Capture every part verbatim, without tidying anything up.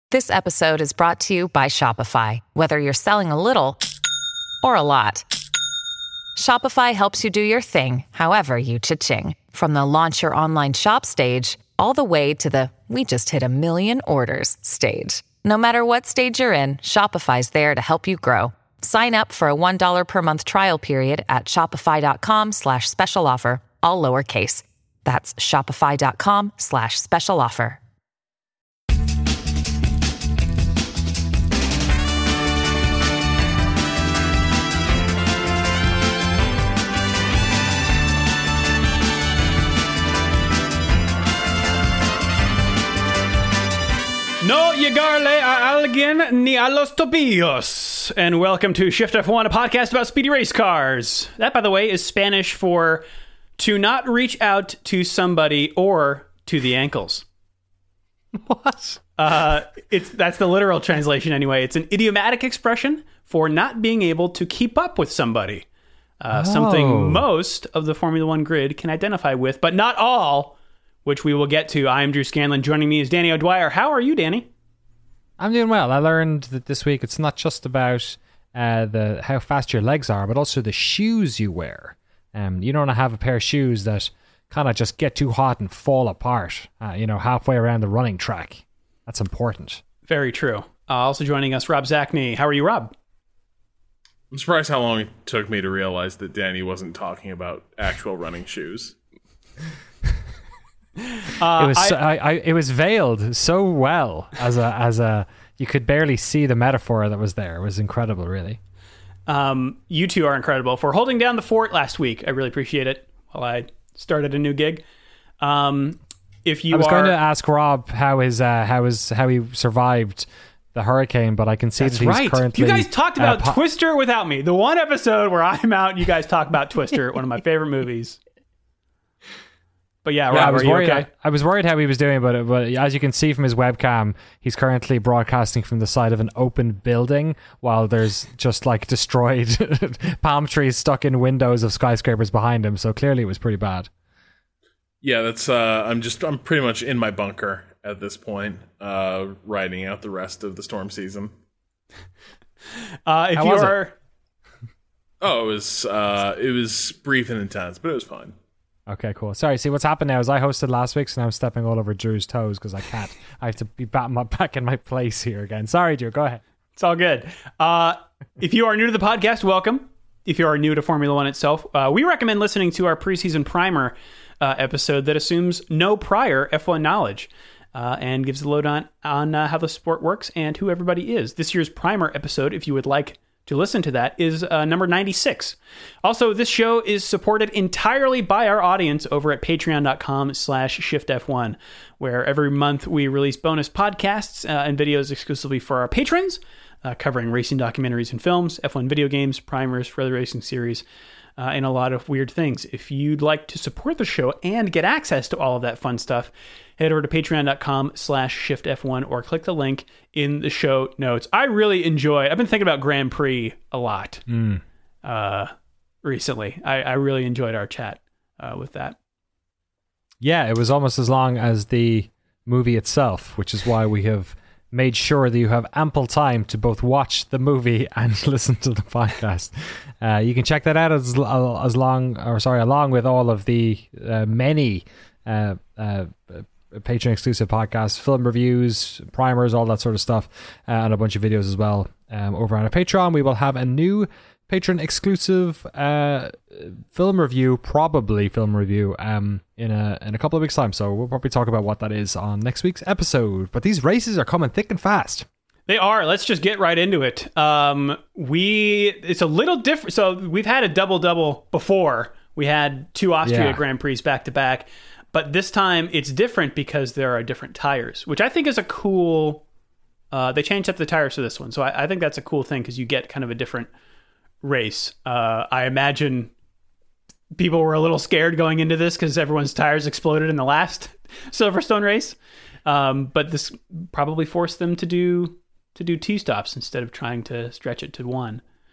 This episode is brought to you by Shopify. Whether you're selling a little or a lot, Shopify helps you do your thing, however you cha-ching. From the launch your online shop stage, all the way to the we just hit a million orders stage. No matter what stage you're in, Shopify's there to help you grow. Sign up for a one dollar per month trial period at shopify.com slash special offer, all lowercase. That's shopify.com slash special offer. No llegarle a alguien ni a los tobillos. And welcome to Shift F one, a podcast about speedy race cars. That, by the way, is Spanish for to not reach out to somebody or to the ankles. What? Uh, it's that's the literal translation anyway. It's an idiomatic expression for not being able to keep up with somebody. Uh, oh. Something most of the Formula One grid can identify with, but not all, which we will get to. I am Drew Scanlon. Joining me is Danny O'Dwyer. How are you, Danny? I'm doing well. I learned that this week it's not just about uh, the how fast your legs are, but also the shoes you wear. Um, you don't want to have a pair of shoes that kind of just get too hot and fall apart, uh, you know, halfway around the running track. That's important. Very true. Uh, also joining us, Rob Zachney. How are you, Rob? I'm surprised how long it took me to realize that Danny wasn't talking about actual running shoes. Uh, it was so, I, I, it was veiled so well as a as a you could barely see the metaphor that was there. It was incredible, really. Um, you two are incredible for holding down the fort last week. I really appreciate it. While I started a new gig. Um, if you I was are... going to ask Rob how his uh, how his how he survived the hurricane, but I can see That's that he's right. currently. You guys talked about uh, po- Twister without me. The one episode where I'm out, you guys talk about Twister, one of my favorite movies. But yeah, Rob, yeah, I was are you worried. okay? I, I was worried how he was doing, but but as you can see from his webcam, he's currently broadcasting from the side of an open building while there's just like destroyed palm trees stuck in windows of skyscrapers behind him. So clearly, it was pretty bad. Yeah, that's. Uh, I'm just. I'm pretty much in my bunker at this point, uh, riding out the rest of the storm season. Uh, if How you was are, it? Oh, it was. Uh, it was brief and intense, but it was fine. Okay, cool. Sorry, see what's happened now is I hosted last week, so now I'm stepping all over Drew's toes because I can't. I have to be back, my, back in my place here again. Sorry, Drew. Go ahead. it's all good. Uh, if you are new to the podcast, welcome. If you are new to Formula One itself, uh, we recommend listening to our preseason primer uh, episode that assumes no prior F one knowledge uh, and gives the lowdown on uh, how the sport works and who everybody is. This year's primer episode, if you would like to listen to that, is uh, number ninety-six. Also, this show is supported entirely by our audience over at patreon.com slash shift F1, where every month we release bonus podcasts uh, and videos exclusively for our patrons, uh, covering racing documentaries and films, F one video games, primers for the racing series, uh, and a lot of weird things. If you'd like to support the show and get access to all of that fun stuff, head over to patreon.com slash shift F1 or click the link in the show notes. I really enjoy, I've been thinking about Grand Prix a lot Mm. uh, recently. I, I really enjoyed our chat uh, with that. Yeah, it was almost as long as the movie itself, which is why we have made sure that you have ample time to both watch the movie and listen to the podcast. Uh, you can check that out as as long, or sorry, along with all of the uh, many uh, uh, Patreon exclusive podcasts, film reviews, primers, all that sort of stuff, uh, and a bunch of videos as well. Um, over on our Patreon, we will have a new Patreon exclusive uh, film review, probably film review, um, in a in a couple of weeks' time. So we'll probably talk about what that is on next week's episode. But these races are coming thick and fast. They are. Let's just get right into it. Um, we it's a little different. So we've had a double double before. We had two Austria Yeah. Grand Prix back to back, but this time it's different because there are different tires, which I think is a cool. Uh, they changed up the tires for this one, so I, I think that's a cool thing because you get kind of a different race. Uh, I imagine people were a little scared going into this because everyone's tires exploded in the last Silverstone race, um, but this probably forced them to do to do two stops instead of trying to stretch it to one.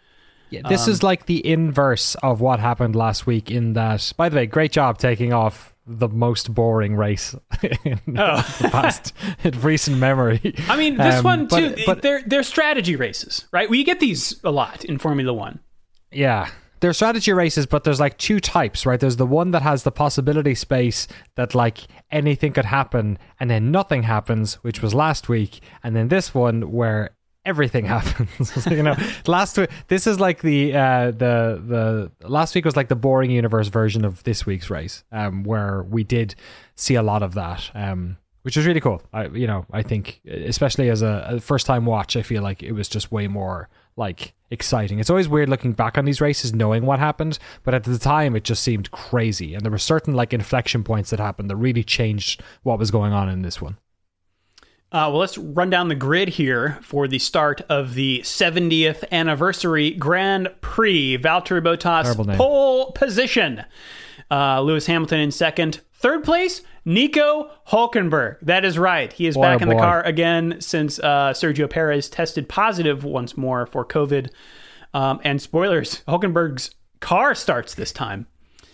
Yeah, this um, is like the inverse of what happened last week in that, by the way, great job taking off the most boring race in oh. the past in recent memory. I mean, this um, one too, but, but, they're, they're strategy races, right? We get these a lot in Formula One. Yeah. They're strategy races, but there's like two types, right? There's the one that has the possibility space that like anything could happen and then nothing happens, which was last week. And then this one where everything happens. So, you know, last week, this is like the, uh, the, the last week was like the boring universe version of this week's race, um, where we did see a lot of that, um, which was really cool. I, you know, I think especially as a, a first time watch, I feel like it was just way more like exciting. It's always weird looking back on these races knowing what happened, but at the time it just seemed crazy, and there were certain like inflection points that happened that really changed what was going on in this one. Uh, well, let's run down the grid here for the start of the seventieth anniversary Grand Prix. Valtteri Bottas pole position, uh, Lewis Hamilton in second. Third place, Nico Hülkenberg. That is right. He is boy, back in boy. the car again since uh, Sergio Perez tested positive once more for COVID. Um, and spoilers, Hülkenberg's car starts this time.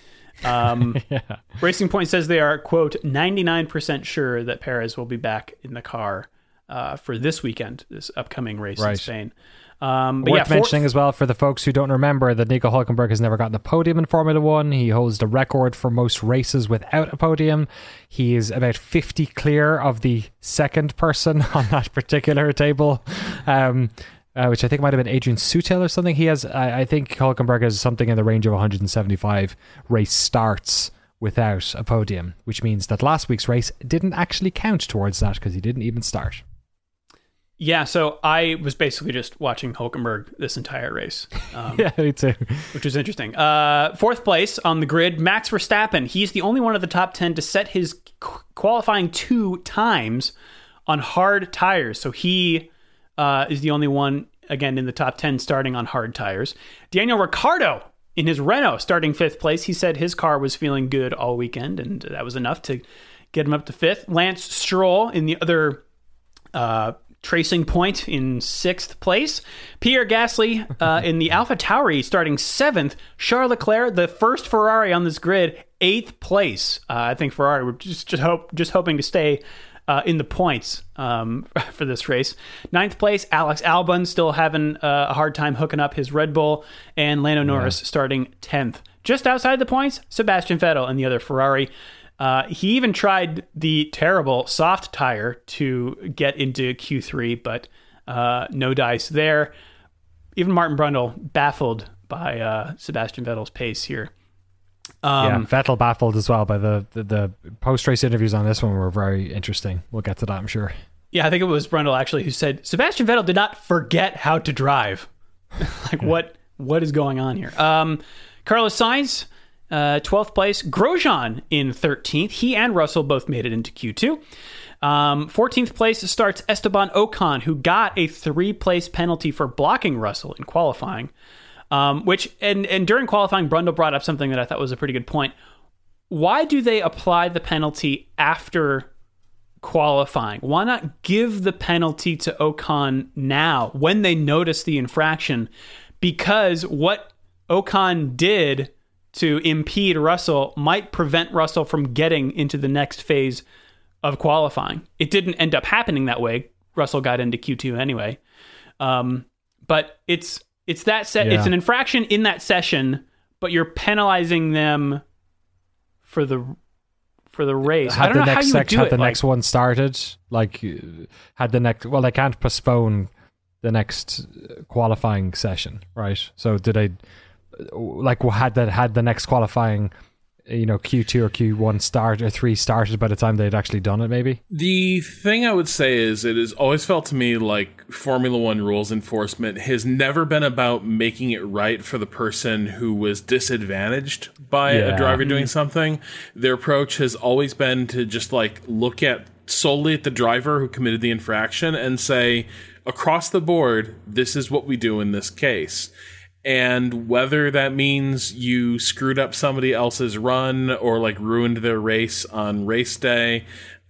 Um, yeah. Racing Point says they are, quote, ninety-nine percent sure that Perez will be back in the car uh, for this weekend, this upcoming race right. in Spain. Um, but Worth yeah, fourth, mentioning as well for the folks who don't remember that Nico Hülkenberg has never gotten a podium in Formula One. He holds the record for most races without a podium. He is about fifty clear of the second person on that particular table, um, uh, which I think might have been Adrian Sutil or something. He has, I, I think Hülkenberg has something in the range of one hundred seventy-five race starts without a podium, which means that last week's race didn't actually count towards that because he didn't even start. Yeah, so I was basically just watching Hülkenberg this entire race. Um, yeah, me too. Which was interesting. Uh, fourth place on the grid, Max Verstappen. He's the only one of the top ten to set his qualifying two times on hard tires. So he uh, is the only one, again, in the top ten starting on hard tires. Daniel Ricciardo in his Renault starting fifth place. He said his car was feeling good all weekend, and that was enough to get him up to fifth. Lance Stroll in the other uh Tracing Point in sixth place. Pierre Gasly uh, in the AlphaTauri starting seventh. Charles Leclerc, the first Ferrari on this grid, eighth place. Uh, I think Ferrari were just just, hope, just hoping to stay uh, in the points um, for this race. Ninth place, Alex Albon still having uh, a hard time hooking up his Red Bull. And Lando Norris yeah. starting tenth. Just outside the points, Sebastian Vettel and the other Ferrari. Uh, he even tried the terrible soft tire to get into Q three, but uh, no dice there. Even Martin Brundle baffled by uh, Sebastian Vettel's pace here. Um, yeah, Vettel baffled as well by the, the, the post-race interviews on this one were very interesting. We'll get to that, I'm sure. Yeah, I think it was Brundle actually who said, Sebastian Vettel did not forget how to drive. like, what what is going on here? Um, Carlos Sainz... Uh, twelfth place, Grosjean in thirteenth. He and Russell both made it into Q two. Um, fourteenth place starts Esteban Ocon, who got a three-place penalty for blocking Russell in qualifying. Um, which and, and during qualifying, Brundle brought up something that I thought was a pretty good point. Why do they apply the penalty after qualifying? Why not give the penalty to Ocon now when they notice the infraction? Because what Ocon did to impede Russell might prevent Russell from getting into the next phase of qualifying. It didn't end up happening that way. Russell got into Q two anyway. Um, but it's it's that set. Yeah. It's an infraction in that session, but you're penalizing them for the for the race. Had I don't the know next how you would sec- do had it. the like, next one started, like had the next. Well, they can't postpone the next qualifying session, right? So did I? Like had that had the next qualifying, you know, Q two or Q one start or three started by the time they'd actually done it, maybe? The thing I would say is it has always felt to me like Formula One rules enforcement has never been about making it right for the person who was disadvantaged by yeah. a driver doing something. Their approach has always been to just like look at solely at the driver who committed the infraction and say, across the board, this is what we do in this case. And whether that means you screwed up somebody else's run or like ruined their race on race day,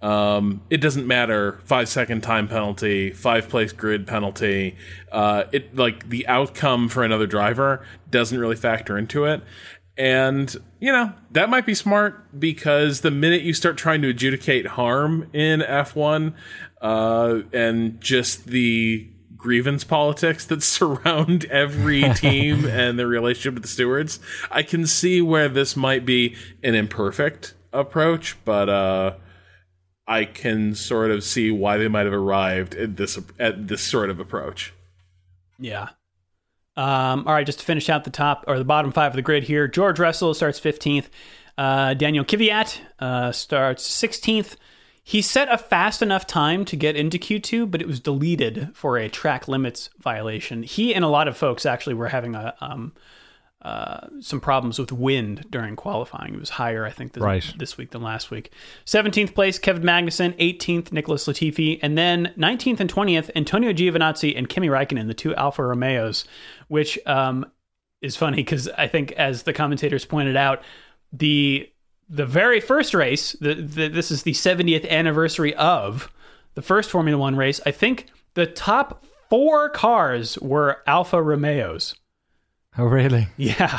Um, it doesn't matter. Five second time penalty, five place grid penalty. Uh, it like the outcome for another driver doesn't really factor into it. And, you know, that might be smart because the minute you start trying to adjudicate harm in F one uh, and just the grievance politics that surround every team and their relationship with the stewards, I can see where this might be an imperfect approach, but uh, I can sort of see why they might have arrived at this at this sort of approach. Yeah. Um, all right, just to finish out the top or the bottom five of the grid here, George Russell starts fifteenth. Uh, Daniel Kvyat uh, starts sixteenth. He set a fast enough time to get into Q two, but it was deleted for a track limits violation. He and a lot of folks actually were having a um, uh, some problems with wind during qualifying. It was higher, I think, this, right. this week than last week. seventeenth place, Kevin Magnussen. eighteenth, Nicholas Latifi. And then nineteenth and twentieth, Antonio Giovinazzi and Kimi Räikkönen, the two Alfa Romeos, which um, is funny because I think, as the commentators pointed out, the the very first race, the, the, this is the seventieth anniversary of the first Formula One race. I think the top four cars were Alfa Romeos. Oh, really? Yeah.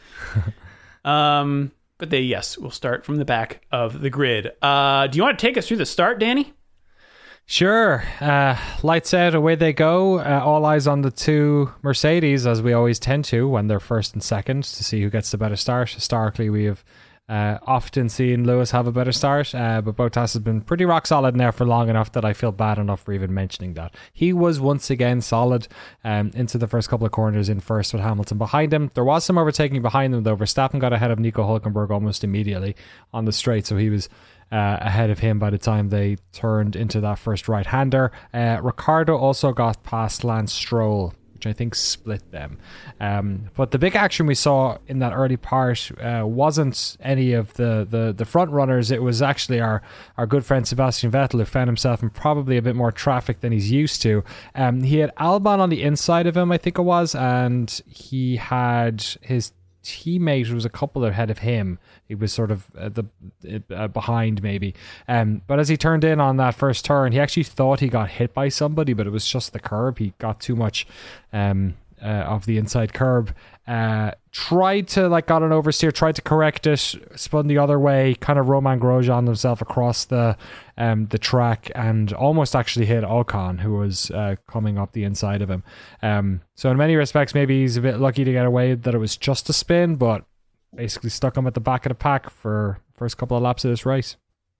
um, but they, yes, we'll start from the back of the grid. Uh, do you want to take us through the start, Danny? Sure. Uh, lights out, away they go. Uh, all eyes on the two Mercedes, as we always tend to when they're first and second, to see who gets the better start. Historically, we have uh, often seen Lewis have a better start, uh, but Bottas has been pretty rock solid now for long enough that I feel bad enough for even mentioning that. He was once again solid um, into the first couple of corners in first with Hamilton behind him. There was some overtaking behind them, though. Verstappen got ahead of Nico Hülkenberg almost immediately on the straight, so he was Uh, ahead of him by the time they turned into that first right-hander. Uh, Ricciardo also got past Lance Stroll, which I think split them. Um, but the big action we saw in that early part uh, wasn't any of the, the, the front runners. It was actually our, our good friend Sebastian Vettel, who found himself in probably a bit more traffic than he's used to. Um, he had Albon on the inside of him, I think it was, and he had his teammate who was a couple ahead of him. He was sort of uh, the uh, behind maybe. Um, but as he turned in on that first turn, he actually thought he got hit by somebody, but it was just the curb. He got too much um, uh, of the inside curb. Uh, tried to, like, got an oversteer, tried to correct it, spun the other way, kind of Romain Grosjean himself across the um, the track and almost actually hit Ocon, who was uh, coming up the inside of him. Um, so in many respects, maybe he's a bit lucky to get away that it was just a spin, but basically stuck him at the back of the pack for first couple of laps of this race.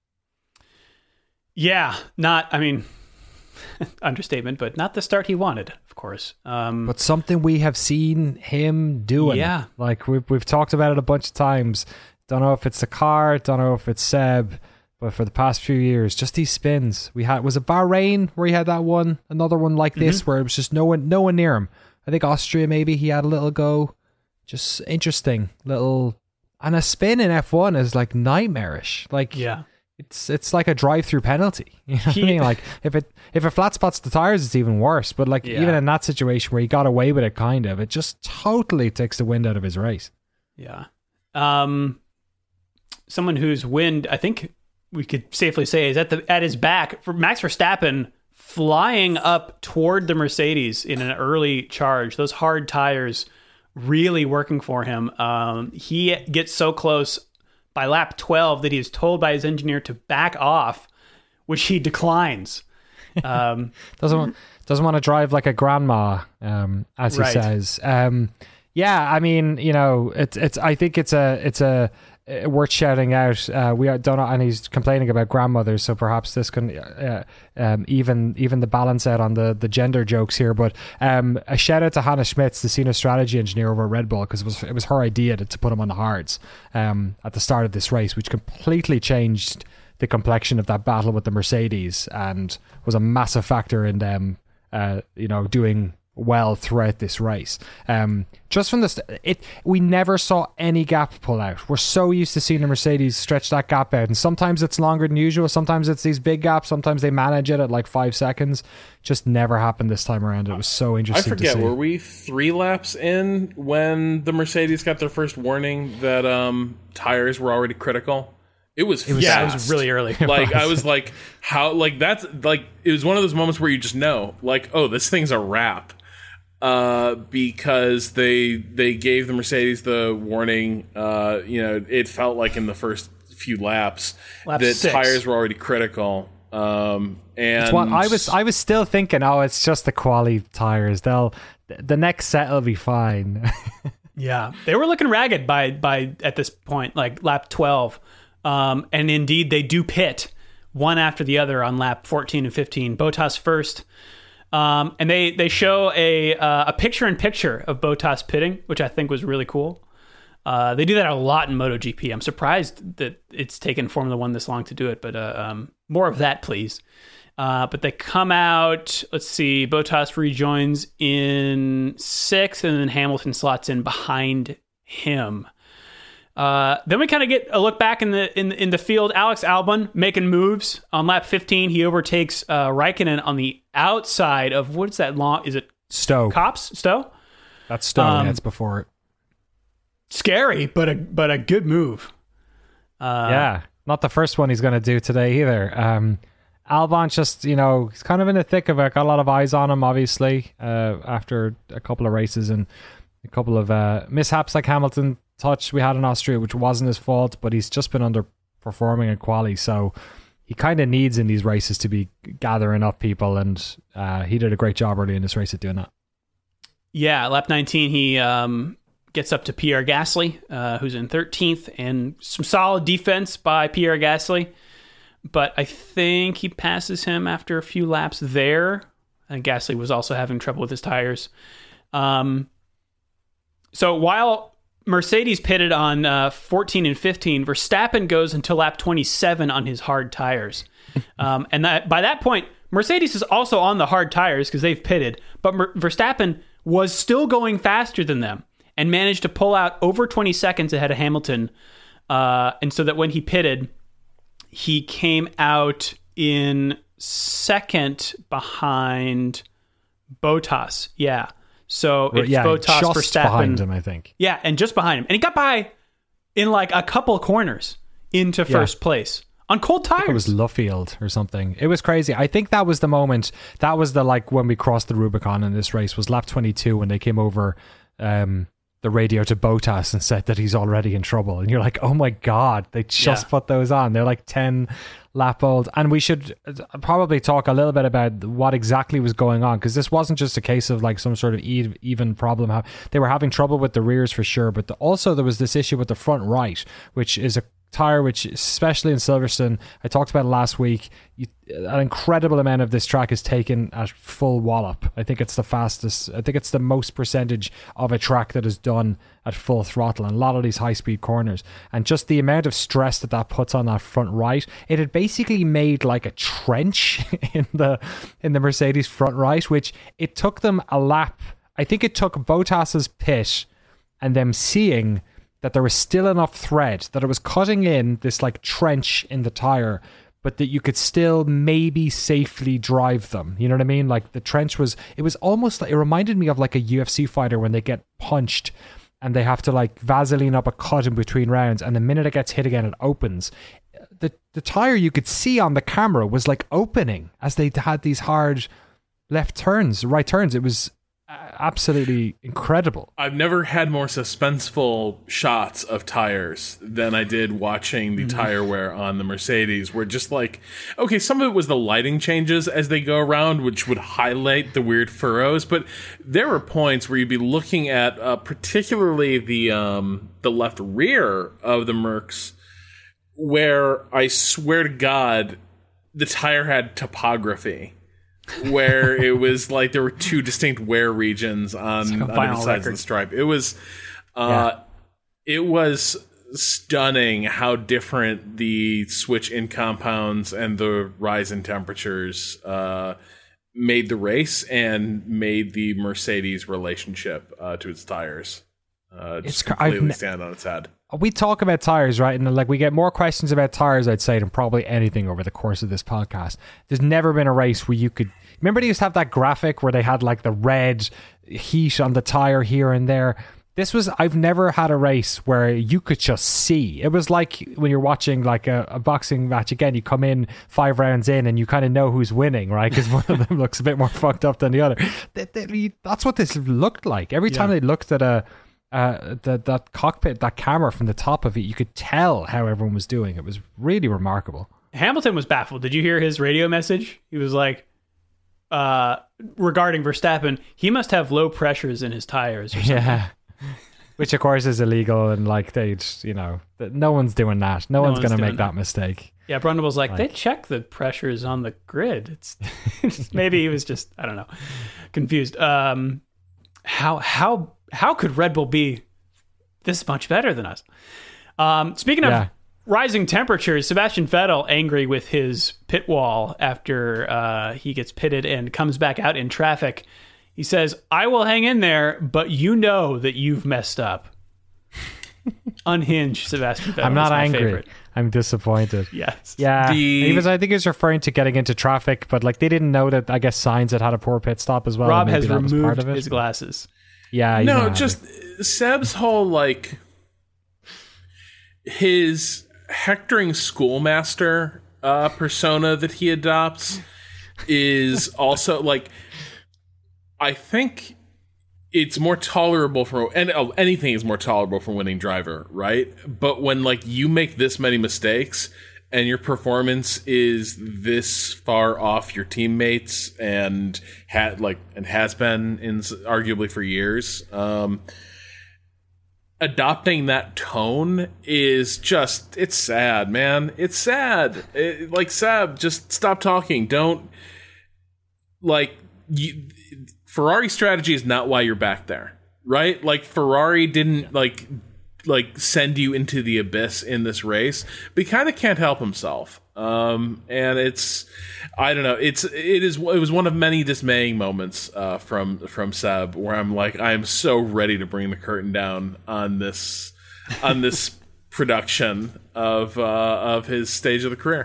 Yeah, not, I mean, understatement, but not the start he wanted, of course. Um, but something we have seen him doing. Yeah. Like we've, we've talked about it a bunch of times. Don't know if it's the car, don't know if it's Seb, but for the past few years, just these spins. We had, was it Bahrain where he had that one, another one like this, mm-hmm. where it was just no one, no one near him. I think Austria, maybe he had a little go. Just interesting little, and a spin in F one is like nightmarish. Like, yeah, it's it's like a drive-through penalty. You know what I mean? Like if it if it flat spots the tires, it's even worse. But like yeah. even in that situation where he got away with it, kind of, it just totally takes the wind out of his race. Yeah, um, someone whose wind I think we could safely say is at the at his back for Max Verstappen, flying up toward the Mercedes in an early charge. Those hard tires really working for him. Um, he gets so close by lap twelve that he is told by his engineer to back off, which he declines. Um, doesn't want, doesn't want to drive like a grandma, um, as he right. says. Um, yeah, I mean, you know, it's it's. I think it's a it's a. worth shouting out. Uh, we don't know, and he's complaining about grandmothers, so perhaps this can uh, um, even even the balance out on the, the gender jokes here. But um, a shout out to Hannah Schmitz, the senior strategy engineer over at Red Bull, because it was it was her idea to, to put him on the hards um, at the start of this race, which completely changed the complexion of that battle with the Mercedes and was a massive factor in them, uh, you know, doing well throughout this race. Um, just from the st- it, we never saw any gap pull out. We're so used to seeing the Mercedes stretch that gap out, and sometimes it's longer than usual. Sometimes it's these big gaps. Sometimes they manage it at like five seconds. Just never happened this time around. It was so interesting. I forget. To see. Were we three laps in when the Mercedes got their first warning that um, tires were already critical? It was, It was Yeah, fast. it was really early. Like I was like, how? Like that's like it was one of those moments where you just know, like, oh, this thing's a wrap, uh, because they they gave the Mercedes the warning. Uh, you know, it felt like in the first few laps Lap that six. tires were already critical. Um, and It's what I was I was still thinking, oh, it's just the quali tires. They'll the next set will be fine. Yeah, they were looking ragged by by at this point, like lap twelve, um, and indeed they do pit one after the other on lap fourteen and fifteen. Bottas first, um, and they they show a uh, a picture in picture of Bottas pitting, which I think was really cool. Uh, they do that a lot in MotoGP. I'm surprised that it's taken Formula One this long to do it, but uh, um, more of that, please. Uh, but they come out, let's see, Bottas rejoins in sixth, and then Hamilton slots in behind him. Uh, then we kind of get a look back in the in, in the field. Alex Albon making moves on lap fifteen. He overtakes uh, Raikkonen on the outside of, what's that long? Is it Stowe. Cops? Stowe? That's Stowe. Um, That's before it. Scary, but a but a good move. Uh, Yeah, not the first one he's going to do today either. Um, Albon just, you know, he's kind of in the thick of it. Got a lot of eyes on him, obviously, uh, after a couple of races and a couple of uh, mishaps like Hamilton touch we had in Austria, which wasn't his fault, but he's just been underperforming in quali. So he kind of needs in these races to be gathering up people, and uh, he did a great job early in this race at doing that. Yeah, lap nineteen, he um, gets up to Pierre Gasly, uh, who's in thirteenth, and some solid defense by Pierre Gasly. But I think he passes him after a few laps there. And Gasly was also having trouble with his tires. Um, so while Mercedes pitted on uh, fourteen and fifteen, Verstappen goes until lap twenty-seven on his hard tires. um, and that by that point, Mercedes is also on the hard tires because they've pitted. But Mer- Verstappen was still going faster than them and managed to pull out over twenty seconds ahead of Hamilton. Uh, and so that when he pitted, he came out in second behind Bottas. Yeah. So it's yeah, Bottas, just Verstappen. behind him, I think. Yeah, and just behind him. And he got by in like a couple corners into Yeah. first place on cold tires. It was Luffield or something. It was crazy. I think that was the moment. That was the, like, when we crossed the Rubicon in this race was lap twenty-two when they came over um, the radio to Bottas and said that he's already in trouble. And you're like, oh my God, they just Yeah. put those on. They're like ten lap old. And we should probably talk a little bit about what exactly was going on, because this wasn't just a case of like some sort of e- even problem. They were having trouble with the rears for sure, but the, also there was this issue with the front right, which is a tire which, especially in Silverstone, I talked about it last week, you, an incredible amount of this track is taken at full wallop. I think it's the fastest, I think it's the most percentage of a track that is done at full throttle, and a lot of these high speed corners, and just the amount of stress that that puts on that front right, it had basically made like a trench in the in the Mercedes front right, which it took them a lap. I think it took Bottas's pit and them seeing that there was still enough thread, that it was cutting in this like trench in the tire, but that you could still maybe safely drive them. You know what I mean? Like the trench was, it was almost like, it reminded me of like a U F C fighter when they get punched and they have to like Vaseline up a cut in between rounds, and the minute it gets hit again, it opens. The the tire you could see on the camera was like opening as they had these hard left turns, right turns. It was absolutely incredible. I've never had more suspenseful shots of tires than I did watching the mm-hmm. tire wear on the Mercedes, where just like, okay, some of it was the lighting changes as they go around, which would highlight the weird furrows, but there were points where you'd be looking at uh, particularly the um, the left rear of the Mercs, where I swear to God, the tire had topography. Where it was like there were two distinct wear regions on, like on the sides record. of the stripe. It was, uh, yeah. it was stunning how different the switch in compounds and the rise in temperatures uh, made the race and made the Mercedes relationship uh, to its tires uh, just it's, completely I've, stand on its head. We talk about tires, right? And like we get more questions about tires, I'd say, than probably anything over the course of this podcast. There's never been a race where you could remember they used to have that graphic where they had like the red heat on the tire here and there. This was, I've never had a race where you could just see. It was like when you're watching like a, a boxing match again, you come in five rounds in and you kind of know who's winning, right? Because one of them looks a bit more fucked up than the other. They, they, that's what this looked like. Every time Yeah. they looked at a uh, the, that cockpit, that camera from the top of it, you could tell how everyone was doing. It was really remarkable. Hamilton was baffled. Did you hear his radio message? He was like, uh, regarding Verstappen, he must have low pressures in his tires or something. Yeah. Which, of course, is illegal, and like they, you know, no one's doing that. No, No one's one's going to doing make that, that. mistake. Yeah, Brundle like, Like- they check the pressures on the grid. It's, it's maybe he was just, I don't know, confused. Um, how how how could Red Bull be this much better than us? Um, speaking of Yeah. rising temperatures, Sebastian Vettel angry with his pit wall after uh, he gets pitted and comes back out in traffic. He says, "I will hang in there, but you know that you've messed up." Unhinged, Sebastian Vettel. I'm not is my angry. favorite. I'm disappointed. Yes. Yeah, The- he was. I think he was referring to getting into traffic, but like they didn't know that. I guess Sainz had had a poor pit stop as well. Rob and maybe has that was part removed of it. his glasses. Yeah, he's No, not just Seb's whole like his hectoring schoolmaster uh, persona that he adopts is also like I think it's more tolerable for and oh, anything is more tolerable for winning driver, right? But when like you make this many mistakes and your performance is this far off your teammates and had like and has been in arguably for years, um, adopting that tone is just it's sad, man. It's sad. It, like Seb, just stop talking. Don't like you. Ferrari strategy is not why you're back there, right? Like Ferrari didn't like like send you into the abyss in this race, but he kind of can't help himself. Um, and it's I don't know. It's it is it was one of many dismaying moments uh, from from Seb where I'm like I am so ready to bring the curtain down on this on this production of uh, of his stage of the career.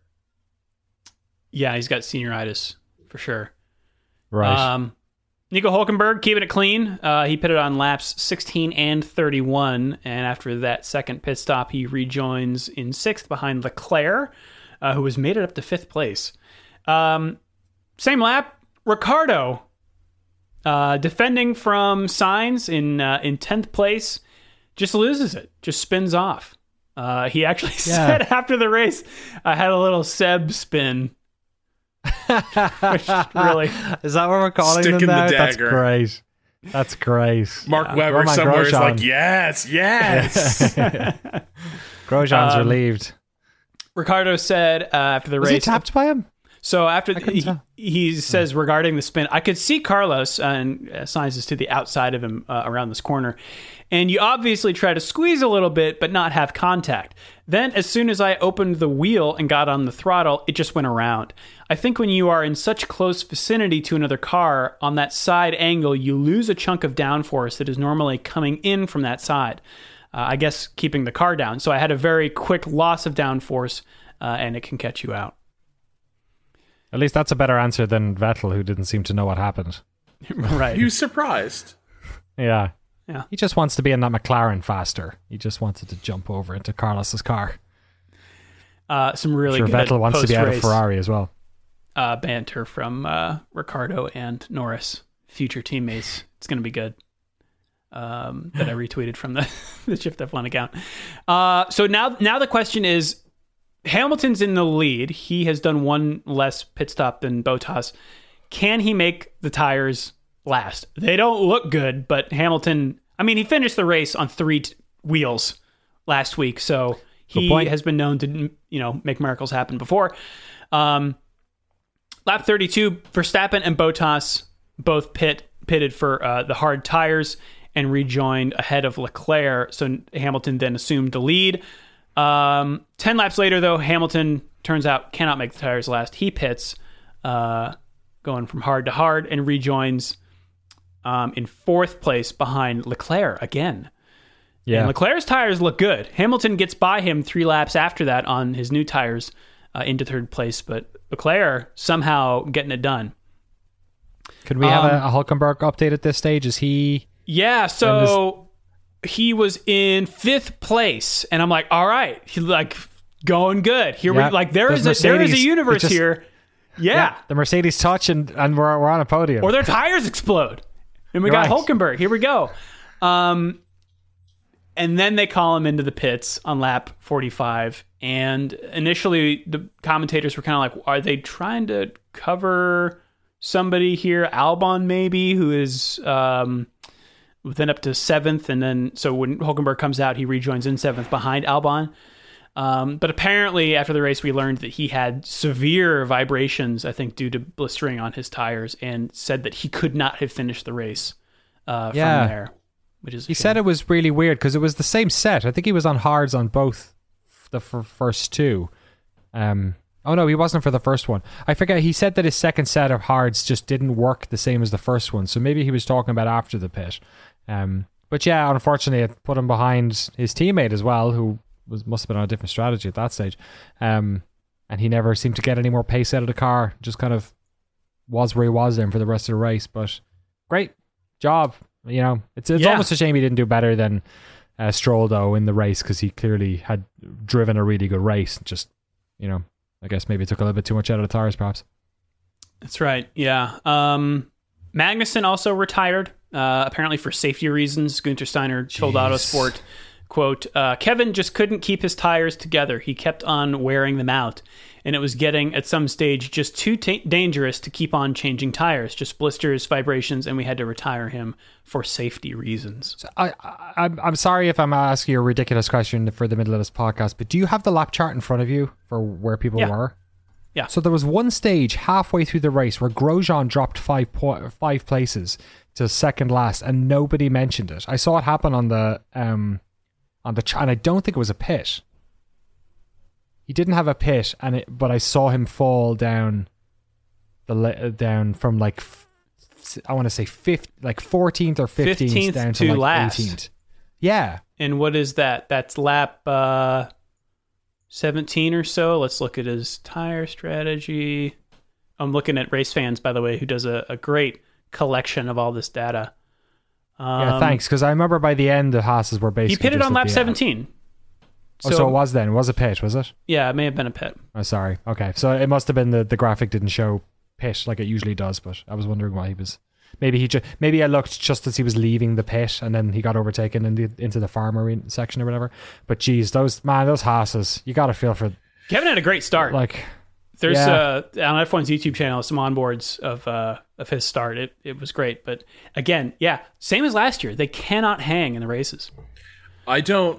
Yeah, he's got senioritis for sure. right. Um, Nico Hulkenberg keeping it clean. Uh, he pitted on laps sixteen and thirty-one, and after that second pit stop, he rejoins in sixth behind Leclerc, uh, who has made it up to fifth place. Um, same lap, Ricciardo uh, defending from Sainz in uh, in tenth place, just loses it, just spins off. Uh, he actually Yeah. said after the race, "I had a little Seb spin." Which really, Is that what we're calling Sticking them now? the That's dagger. great. That's great. Mark Yeah. Webber Roman somewhere is Grosjean. like, yes, yes. Grosjean's Um, relieved. Ricardo said uh, after the Was he race. tapped by him? So after the, couldn't he, tell. he says regarding the spin, I could see Carlos uh, and uh, Sainz is to the outside of him uh, around this corner, and you obviously try to squeeze a little bit but not have contact. Then as soon as I opened the wheel and got on the throttle, it just went around. I think when you are in such close vicinity to another car on that side angle, you lose a chunk of downforce that is normally coming in from that side. Uh, I guess keeping the car down. So I had a very quick loss of downforce, uh, and it can catch you out. At least that's a better answer than Vettel, who didn't seem to know what happened. Right. He was surprised. Yeah. Yeah. He just wants to be in that McLaren faster. He just wanted to jump over into Carlos's car. Uh, some really Sure, good Vettel wants to be out of post-race, Ferrari as well. uh, banter from uh, Ricardo and Norris, future teammates. It's going to be good. Um, that I retweeted from the, the Shift F one account. Uh, so now, now the question is, Hamilton's in the lead. He has done one less pit stop than Bottas. Can he make the tires last? They don't look good, but Hamilton, I mean, he finished the race on three t- wheels last week, so he point. has been known to, you know, make miracles happen before. Um, lap thirty-two, Verstappen and Bottas both pit pitted for uh, the hard tires and rejoined ahead of Leclerc, so Hamilton then assumed the lead. Um, ten laps later, though, Hamilton turns out cannot make the tires last. He pits, uh, going from hard to hard, and rejoins um, in fourth place behind Leclerc again. Yeah. And Leclerc's tires look good. Hamilton gets by him three laps after that on his new tires uh, into third place, but Leclerc somehow getting it done. Could we have Um, a, a Hulkenberg update at this stage? Is he... Yeah, so he was in fifth place, and I'm like, all right, he like going good. Here Yeah, we like there those is a there is a Mercedes, universe it just- here. Yeah. Yeah, the Mercedes touch and, and we're, we're on a podium. Or their tires explode. And we You're got right. Hülkenberg. Here we go. Um, and then they call him into the pits on lap forty-five. And initially, the commentators were kind of like, are they trying to cover somebody here? Albon, maybe, who is um, then up to seventh. And then, so when Hülkenberg comes out, he rejoins in seventh behind Albon. Um, but apparently, after the race, we learned that he had severe vibrations, I think, due to blistering on his tires, and said that he could not have finished the race uh, Yeah. from there. Which is a He shame. said it was really weird because it was the same set. I think he was on hards on both the f- first two. Um, oh no, he wasn't for the first one. I forget. He said that his second set of hards just didn't work the same as the first one. So maybe he was talking about after the pit. Um, but yeah, unfortunately, it put him behind his teammate as well, who was must have been on a different strategy at that stage. Um, and he never seemed to get any more pace out of the car. Just kind of was where he was then for the rest of the race. But great job. You know, it's it's Yeah. almost a shame he didn't do better than uh, Stroll though in the race, because he clearly had driven a really good race. Just, you know, I guess maybe took a little bit too much out of the tires, perhaps. That's right. Yeah. Um, Magnussen also retired, uh, apparently for safety reasons. Gunther Steiner told Jeez. Autosport, quote, uh, Kevin just couldn't keep his tires together. He kept on wearing them out, and it was getting, at some stage, just too ta- dangerous to keep on changing tires. Just blisters, vibrations, and we had to retire him for safety reasons. So I, I I'm I'm sorry if I'm asking you a ridiculous question for the middle of this podcast, but do you have the lap chart in front of you for where people Yeah. were? Yeah. So there was one stage halfway through the race where Grosjean dropped five po- five places to second last, and nobody mentioned it. I saw it happen on the um on the ch- and I don't think it was a pit. He didn't have a pit, and it, but I saw him fall down the le- down from like f- I want to say fifth, like fourteenth or fifteenth, fifteenth down to, to like last. eighteenth. Yeah. And what is that? That's lap uh, seventeen or so. Let's look at his tire strategy. I'm looking at Race Fans, by the way, who does a, a great collection of all this data. Um, Yeah, thanks. Because I remember by the end, the Haas's were basically He pitted just on at lap the end. seventeen. Oh, so, it was then. It was a pit, was it? Yeah, it may have been a pit. Oh, sorry. Okay, so it must have been the, the graphic didn't show pit like it usually does, but I was wondering why he was. Maybe he just maybe I looked just as he was leaving the pit, and then he got overtaken in the, into the farm arena section or whatever. But geez, those man, those Haas's, you got to feel for Kevin had a great start. like. There's yeah. uh, on F one's YouTube channel some onboards of uh, of his start. It it was great, but again, yeah, same as last year. They cannot hang in the races. I don't.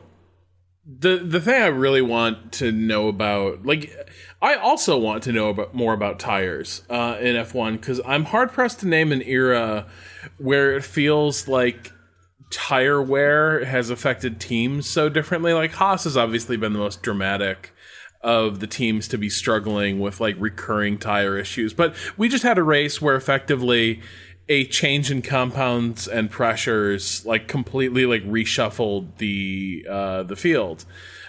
The the thing I really want to know about, like, I also want to know about more about tires uh, in F one, because I'm hard pressed to name an era where it feels like tire wear has affected teams so differently. Like Haas has obviously been the most dramatic of the teams to be struggling with like recurring tire issues, but we just had a race where effectively a change in compounds and pressures like completely like reshuffled the uh, the field.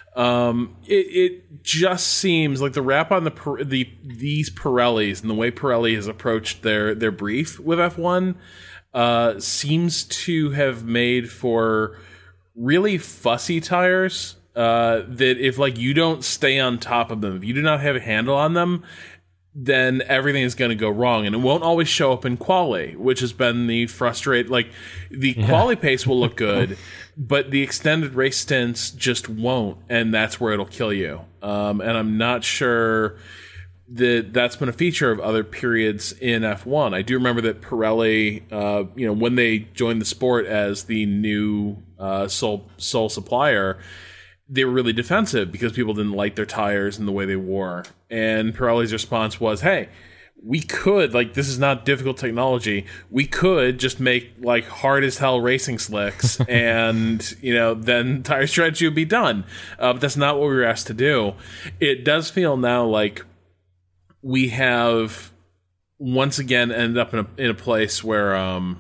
Um, it, it just seems like the wrap on the the these Pirellis and the way Pirelli has approached their their brief with F one uh, seems to have made for really fussy tires. Uh, that if like you don't stay on top of them, if you do not have a handle on them, then everything is going to go wrong, and it won't always show up in quali, which has been the frustrate. Like the yeah. quali pace will look good, but the extended race stints just won't, and that's where it'll kill you. Um, and I'm not sure that that's been a feature of other periods in F one. I do remember that Pirelli, uh, you know, when they joined the sport as the new uh, sole sole supplier, they were really defensive because people didn't like their tires and the way they wore. And Pirelli's response was, hey, we could, like, this is not difficult technology. We could just make, like, hard as hell racing slicks and, you know, then tire strategy would be done. Uh, but that's not what we were asked to do. It does feel now like we have once again ended up in a, in a place where um,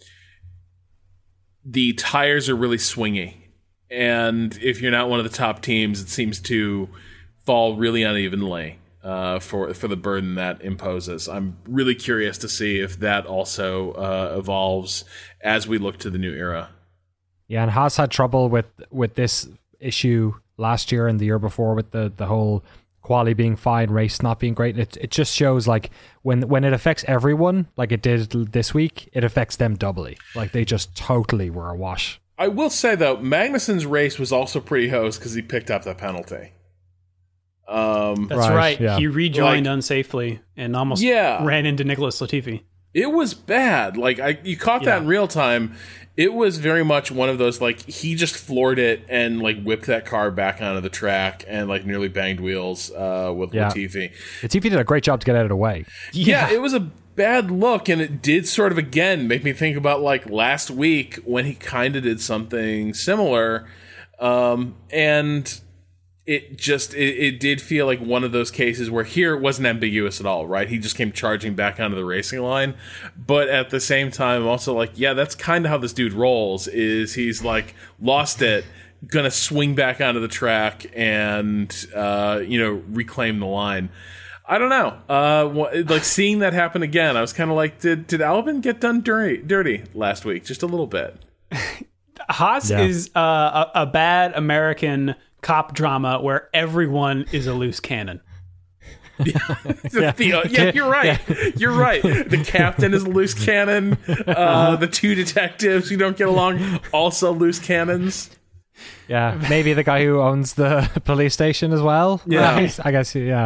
the tires are really swingy. And if you're not one of the top teams, it seems to fall really unevenly uh, for for the burden that imposes. I'm really curious to see if that also uh, evolves as we look to the new era. Yeah, and Haas had trouble with with this issue last year and the year before with the the whole quality being fine, race not being great. It it just shows like when when it affects everyone, like it did this week, it affects them doubly. Like they just totally were a wash. I will say though, Magnussen's race was also pretty hosed because he picked up the penalty. Um, That's Right, right. yeah. He rejoined Like- unsafely and almost Yeah. ran into Nicholas Latifi. It was bad. Like I, you caught that Yeah. in real time. It was very much one of those like he just floored it and like whipped that car back onto the track and like nearly banged wheels uh, with Yeah. Latifi. Latifi did a great job to get out of the way. Yeah, it was a bad look, and it did sort of again make me think about like last week when he kind of did something similar, um, and it just it, it did feel like one of those cases where here it wasn't ambiguous at all, right? He just came charging back onto the racing line, but at the same time, also like yeah, that's kind of how this dude rolls. Is he's like lost it. Gonna swing back onto the track and uh, you know reclaim the line. I don't know. Uh, wh- like seeing that happen again, I was kind of like, did did Albon get done dirty, dirty last week? Just a little bit. Haas Yeah. is uh, a, a bad American cop drama where everyone is a loose cannon. The- the- uh, yeah, you're right. You're right. The captain is a loose cannon. Uh, the two detectives who don't get along also loose cannons. Yeah, maybe the guy who owns the police station as well. Yeah. Right? I guess. Yeah.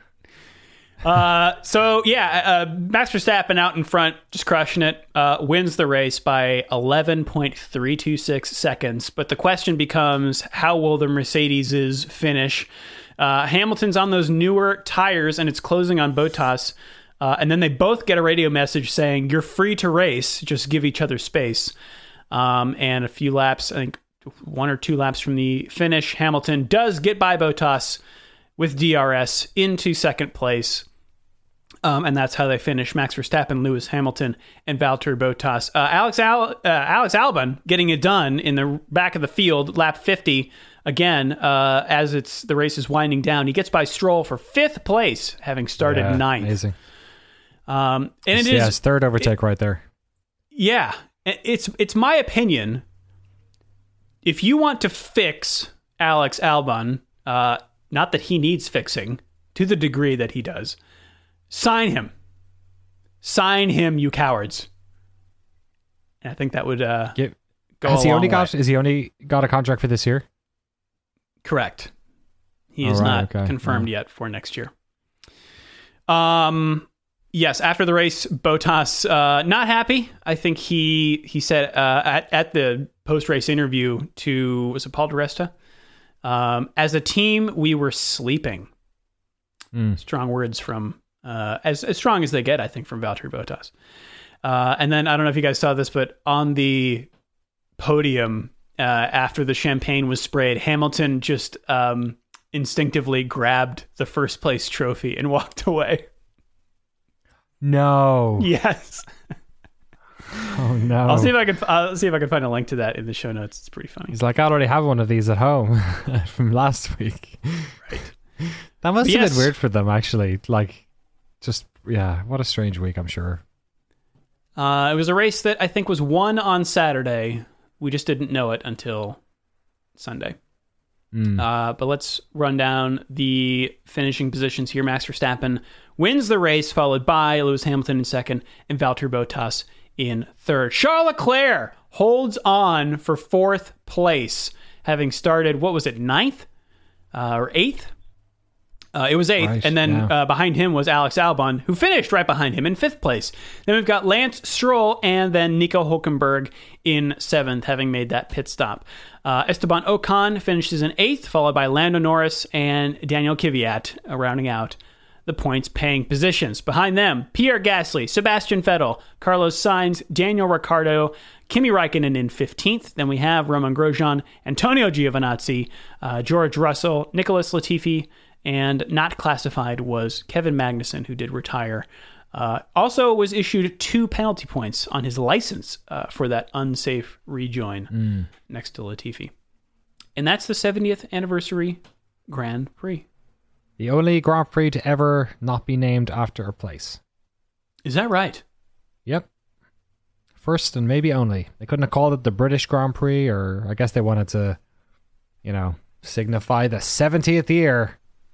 Uh, so yeah, uh, Max Verstappen out in front, just crushing it, uh, wins the race by eleven point three two six seconds. But the question becomes, how will the Mercedes' finish? Uh, Hamilton's on those newer tires, and it's closing on Bottas. Uh, and then they both get a radio message saying, "You're free to race. Just give each other space." Um, and a few laps, I think one or two laps from the finish, Hamilton does get by Bottas with D R S into second place. Um, and that's how they finish. Max Verstappen, Lewis Hamilton, and Valtteri Bottas. Uh, Alex Al- uh, Alex Albon getting it done in the back of the field, lap fifty. Again, uh, as it's the race is winding down, he gets by Stroll for fifth place, having started Yeah, ninth. Amazing. Um, and it yeah, is, his third overtake right there. yeah, it's it's my opinion. If you want to fix Alex Albon, uh, not that he needs fixing to the degree that he does. Sign him. Sign him, you cowards. And I think that would uh, Get, go has a he long only way. got? Is he only got a contract for this year? Correct. He All is right, not okay. confirmed Yeah. yet for next year. Um, yes. After the race, Bottas uh, not happy. I think he he said uh, at at the post race interview to was it Paul di Resta? Um, as a team, we were sleeping. Mm. Strong words from uh, as as strong as they get, I think, from Valtteri Bottas. Uh, and then I don't know if you guys saw this, but on the podium uh, after the champagne was sprayed, Hamilton just um, instinctively grabbed the first place trophy and walked away. No. Yes, Oh no. I'll see if I can. I'll see if I can find a link to that in the show notes. It's pretty funny. He's like, I already have one of these at home from last week. Right. That must But have yes. been weird for them, actually. Like, just yeah, what a strange week, I'm sure. Uh, it was a race that I think was won on Saturday. We just didn't know it until Sunday. Mm. Uh, but let's run down the finishing positions here. Max Verstappen wins the race, followed by Lewis Hamilton in second and Valtteri Bottas in third. Charles Leclerc holds on for fourth place, having started, what was it, ninth uh, or eighth? Uh, it was eighth, Right, and then yeah. uh, behind him was Alex Albon, who finished right behind him in fifth place. Then we've got Lance Stroll and then Nico Hulkenberg in seventh, having made that pit stop. Uh, Esteban Ocon finishes in eighth, followed by Lando Norris and Daniel Kvyat, uh, rounding out the points-paying positions. Behind them, Pierre Gasly, Sebastian Vettel, Carlos Sainz, Daniel Ricciardo, Kimi Räikkönen in fifteenth. Then we have Romain Grosjean, Antonio Giovinazzi, uh, George Russell, Nicholas Latifi, and not classified was Kevin Magnussen, who did retire. Uh, also was issued two penalty points on his license uh, for that unsafe rejoin Mm. next to Latifi. And that's the seventieth anniversary Grand Prix. The only Grand Prix to ever not be named after a place. Is that right? Yep. First and maybe only. They couldn't have called it the British Grand Prix, or I guess they wanted to, you know, signify the seventieth year.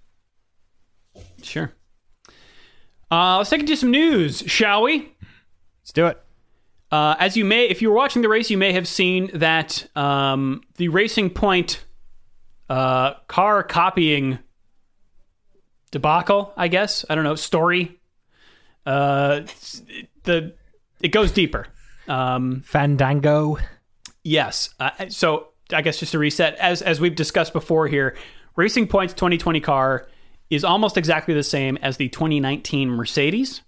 Sure. Uh, let's take it to some news, shall we? Let's do it. Uh, as you may, if you were watching the race, you may have seen that um, the Racing Point uh, car copying debacle, I guess. I don't know, story. Uh, the it goes deeper. Um, Fandango. Yes. Uh, so I guess just to reset, as as we've discussed before here, Racing Point's twenty twenty car is almost exactly the same as the twenty nineteen Mercedes.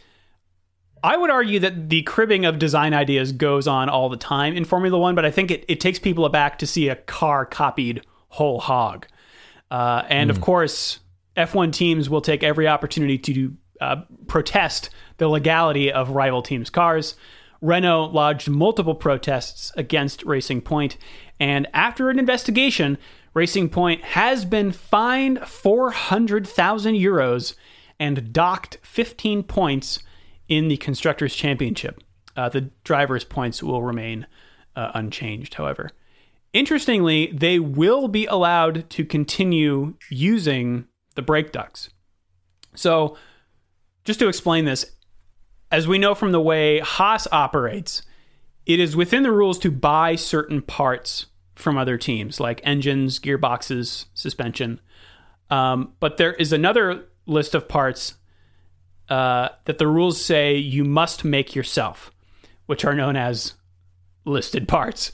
I would argue that the cribbing of design ideas goes on all the time in Formula One, but I think it, it takes people aback to see a car copied whole hog. Uh, and mm. of course, F one teams will take every opportunity to uh, protest the legality of rival teams' cars. Renault lodged multiple protests against Racing Point, and after an investigation, Racing Point has been fined four hundred thousand euros and docked fifteen points in the Constructors' Championship. Uh, the drivers' points will remain uh, unchanged, however. Interestingly, they will be allowed to continue using the brake ducts. So, just to explain this, as we know from the way Haas operates, it is within the rules to buy certain parts from other teams, like engines, gearboxes, suspension. Um, but there is another list of parts uh, that the rules say you must make yourself, which are known as listed parts.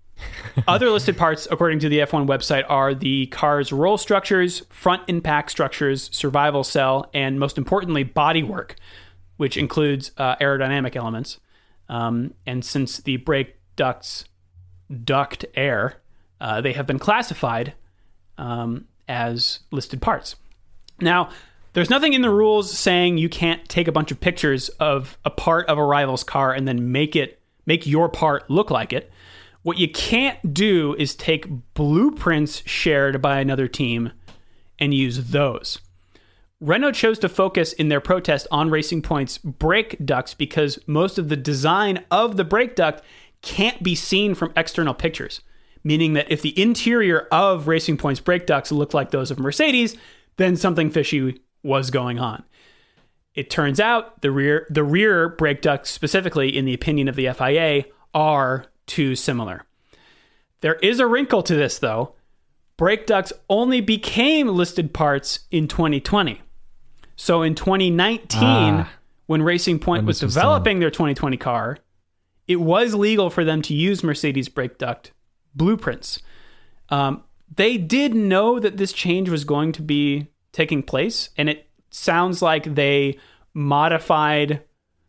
Other listed parts, according to the F one website, are the car's roll structures, front impact structures, survival cell, and most importantly, bodywork, which includes uh, aerodynamic elements. Um, and since the brake ducts duct air, uh, they have been classified um, as listed parts. Now, there's nothing in the rules saying you can't take a bunch of pictures of a part of a rival's car and then make it make your part look like it. What you can't do is take blueprints shared by another team and use those. Renault chose to focus in their protest on Racing Point's brake ducts because most of the design of the brake duct can't be seen from external pictures, meaning that if the interior of Racing Point's brake ducts looked like those of Mercedes, then something fishy was going on. It turns out the rear the rear brake ducts, specifically in the opinion of the F I A, are too similar. There is a wrinkle to this, though. Brake ducts only became listed parts in twenty twenty. So in twenty nineteen, ah, when Racing Point was developing was their twenty twenty car, it was legal for them to use Mercedes brake duct blueprints. Um, they did know that this change was going to be taking place, and it sounds like they modified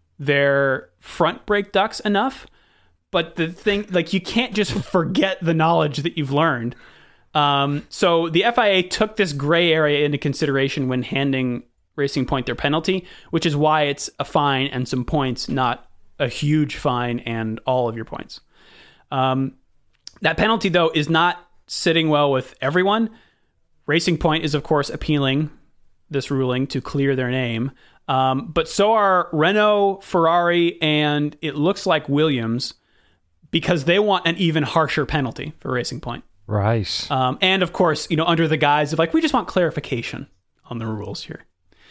their front brake ducts enough. But the thing, like, you can't just forget the knowledge that you've learned. Um, so the F I A took this gray area into consideration when handing Racing Point their penalty, which is why it's a fine and some points, not a huge fine and all of your points. Um, that penalty, though, is not sitting well with everyone. Racing Point is, of course, appealing this ruling to clear their name. Um, but so are Renault, Ferrari, and it looks like Williams, because they want an even harsher penalty for Racing Point. Right. Um, and of course, you know, under the guise of like, we just want clarification on the rules here.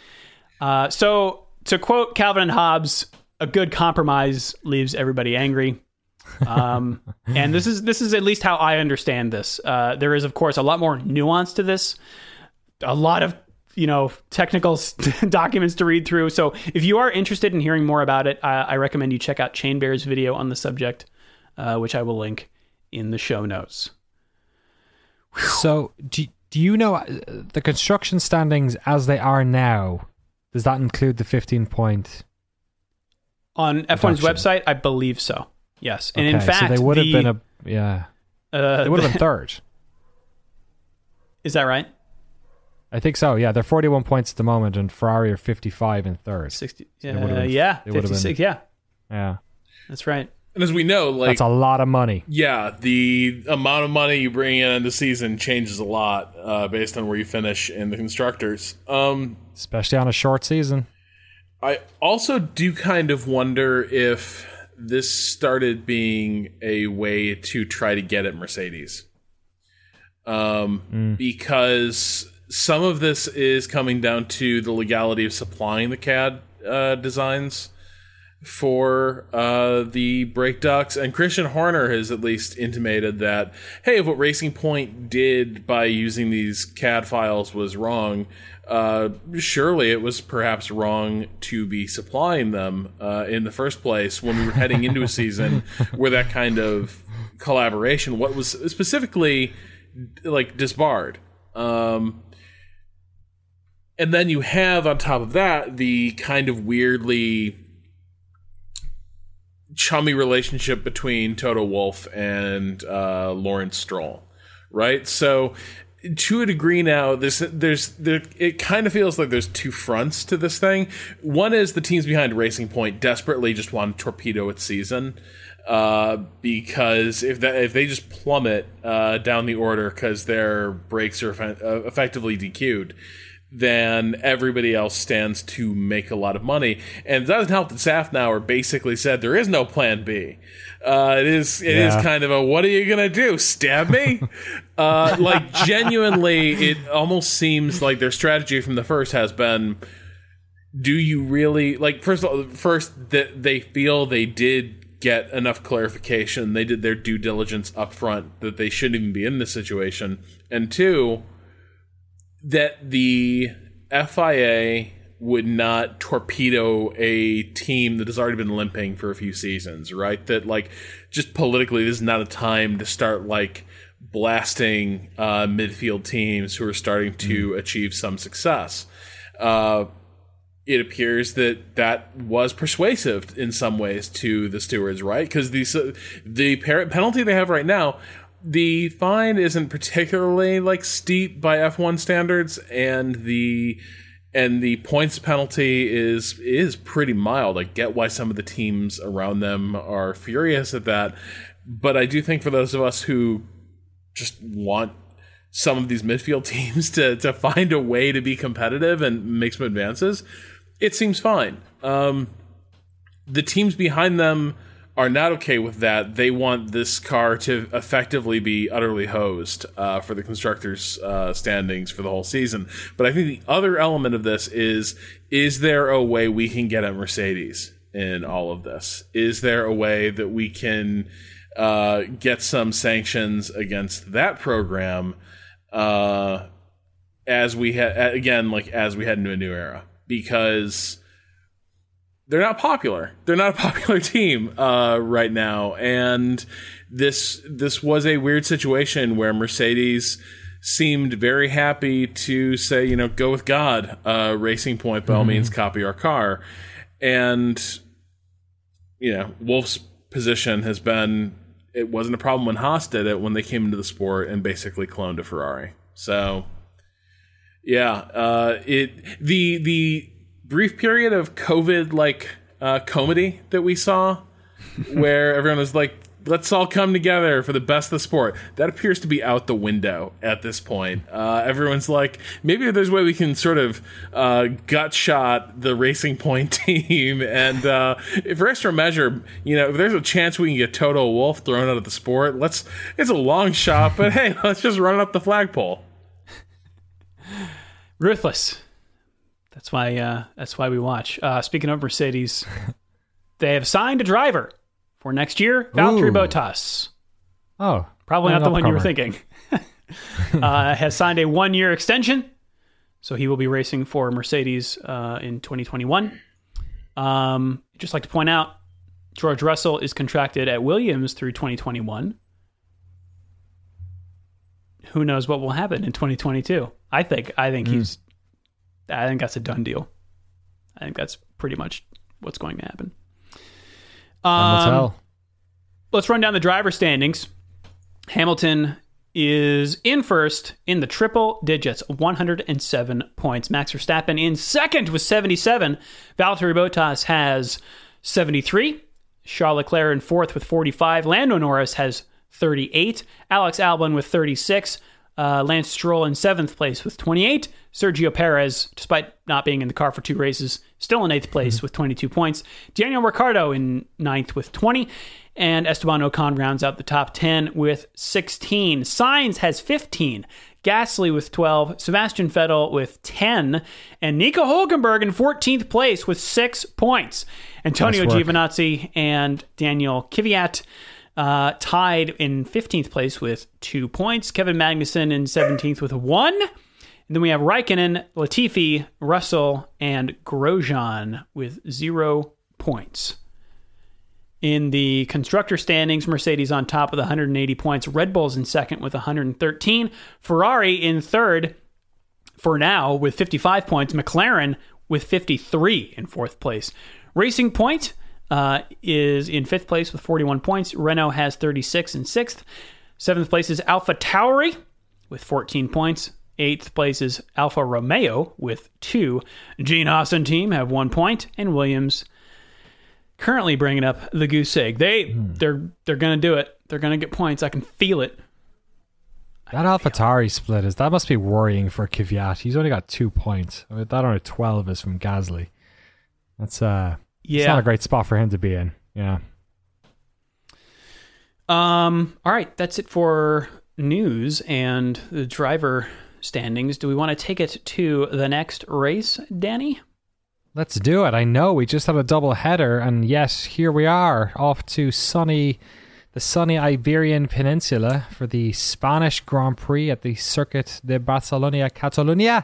Uh, so to quote Calvin and Hobbes, a good compromise leaves everybody angry. Um, and this is, this is at least how I understand this. Uh, there is, of course, a lot more nuance to this, a lot of, you know, technical documents to read through. So if you are interested in hearing more about it, I, I recommend you check out Chain Bear's video on the subject, uh, which I will link in the show notes. So do, do you know the construction standings as they are now? Does that include the fifteen point? On F one's website, I believe so. Yes. And okay, in fact, so they would have the, been a, yeah, uh, they would have been third. Is that right? I think so. Yeah. They're forty-one points at the moment, and Ferrari are fifty-five in third. sixty. So uh, been, yeah. fifty-six. Been, yeah. Yeah. That's right. And as we know, like, that's a lot of money. Yeah, the amount of money you bring in in the season changes a lot uh, based on where you finish in the constructors. Um, Especially on a short season. I also do kind of wonder if this started being a way to try to get at Mercedes. Um, mm. Because some of this is coming down to the legality of supplying the C A D uh, designs for uh, the brake ducts. And Christian Horner has at least intimated that, hey, if what Racing Point did by using these C A D files was wrong, uh, surely it was perhaps wrong to be supplying them uh, in the first place when we were heading into a season where that kind of collaboration, what was specifically like disbarred. Um, and then you have on top of that the kind of weirdly chummy relationship between Toto Wolff and uh, Lawrence Stroll, right? So to a degree now, this there's there it kind of feels like there's two fronts to this thing. One is the teams behind Racing Point desperately just want to torpedo its season. Uh, because if that if they just plummet uh, down the order because their brakes are eff- uh, effectively D Q'd, then everybody else stands to make a lot of money. And it doesn't help that Safnauer basically said there is no plan B. Uh, it is it yeah. is kind of a, what are you gonna do? Stab me? uh, like genuinely, it almost seems like their strategy from the first has been, do you really like? First of all, first that they feel they did get enough clarification, they did their due diligence up front that they shouldn't even be in this situation, and two, that the F I A would not torpedo a team that has already been limping for a few seasons, right? That like just politically this is not a time to start like blasting uh, midfield teams who are starting to mm. achieve some success. Uh, It appears that that was persuasive in some ways to the stewards, right? Because the uh, the penalty they have right now, the fine isn't particularly like steep by F one standards, and the and the points penalty is is pretty mild. I get why some of the teams around them are furious at that, but I do think for those of us who just want some of these midfield teams to to find a way to be competitive and make some advances, it seems fine. Um, the teams behind them are not okay with that. They want this car to effectively be utterly hosed uh, for the constructors' uh, standings for the whole season. But I think the other element of this is, is there a way we can get at Mercedes in all of this? Is there a way that we can uh, get some sanctions against that program uh, as we ha- again, like as we head into a new era? Because they're not popular. They're not a popular team uh, right now, and this this was a weird situation where Mercedes seemed very happy to say, you know, go with God, uh, Racing Point, by all mm-hmm. means, copy our car, and you know, Wolff's position has been it wasn't a problem when Haas did it when they came into the sport and basically cloned a Ferrari. So. Yeah, uh, it the the brief period of COVID like uh, comedy that we saw, where everyone was like, "Let's all come together for the best of the sport." That appears to be out the window at this point. Uh, everyone's like, maybe there's a way we can sort of uh, gut shot the Racing Point team, and uh, if for extra measure, you know, if there's a chance we can get Toto Wolff thrown out of the sport, let's. It's a long shot, but hey, let's just run it up the flagpole. Ruthless. That's why. Uh, that's why we watch. Uh, speaking of Mercedes, they have signed a driver for next year. Valtteri Ooh. Bottas. Oh, probably not the one you were thinking. uh, has signed a one-year extension, so he will be racing for Mercedes uh, in twenty twenty-one. Um, just like to point out, George Russell is contracted at Williams through twenty twenty-one. Who knows what will happen in twenty twenty-two? I think I think mm. he's I think that's a done deal. I think that's pretty much what's going to happen. Um, let's run down the driver standings. Hamilton is in first in the triple digits, one hundred seven points. Max Verstappen in second with seventy-seven. Valtteri Bottas has seventy-three. Charles Leclerc in fourth with forty-five. Lando Norris has thirty-eight. Alex Albon with thirty-six. Uh, Lance Stroll in seventh place with twenty-eight. Sergio Perez, despite not being in the car for two races, still in eighth place mm-hmm. with twenty-two points. Daniel Ricciardo in ninth with twenty. And Esteban Ocon rounds out the top ten with sixteen. Sainz has fifteen. Gasly with twelve. Sebastian Vettel with ten. And Nico Hülkenberg in fourteenth place with six points. Antonio nice Giovinazzi and Daniel Kvyat uh, tied in fifteenth place with two points. Kevin Magnussen in seventeenth with one. And then we have Raikkonen, Latifi, Russell, and Grosjean with zero points. In the constructor standings, Mercedes on top with one hundred eighty points. Red Bull's in second with one hundred thirteen. Ferrari in third for now with fifty-five points. McLaren with fifty-three in fourth place. Racing Point uh, is in fifth place with forty-one points. Renault has thirty-six in sixth. Seventh place is AlphaTauri with fourteen points. Eighth place is Alfa Romeo with two. Gene Haas and team have one point. And Williams currently bringing up the goose egg. They hmm. they're they're gonna do it. They're gonna get points. I can feel it. That AlphaTauri split is that must be worrying for Kvyat. He's only got two points. I mean, that only twelve is from Gasly. That's uh, yeah, it's not a great spot for him to be in. Yeah. Um. All right, that's it for news and the driver standings. Do we want to take it to the next race, Danny? Let's do it. I know we just had a double header, and yes, here we are off to sunny, the sunny Iberian Peninsula for the Spanish Grand Prix at the Circuit de Barcelona, Catalunya.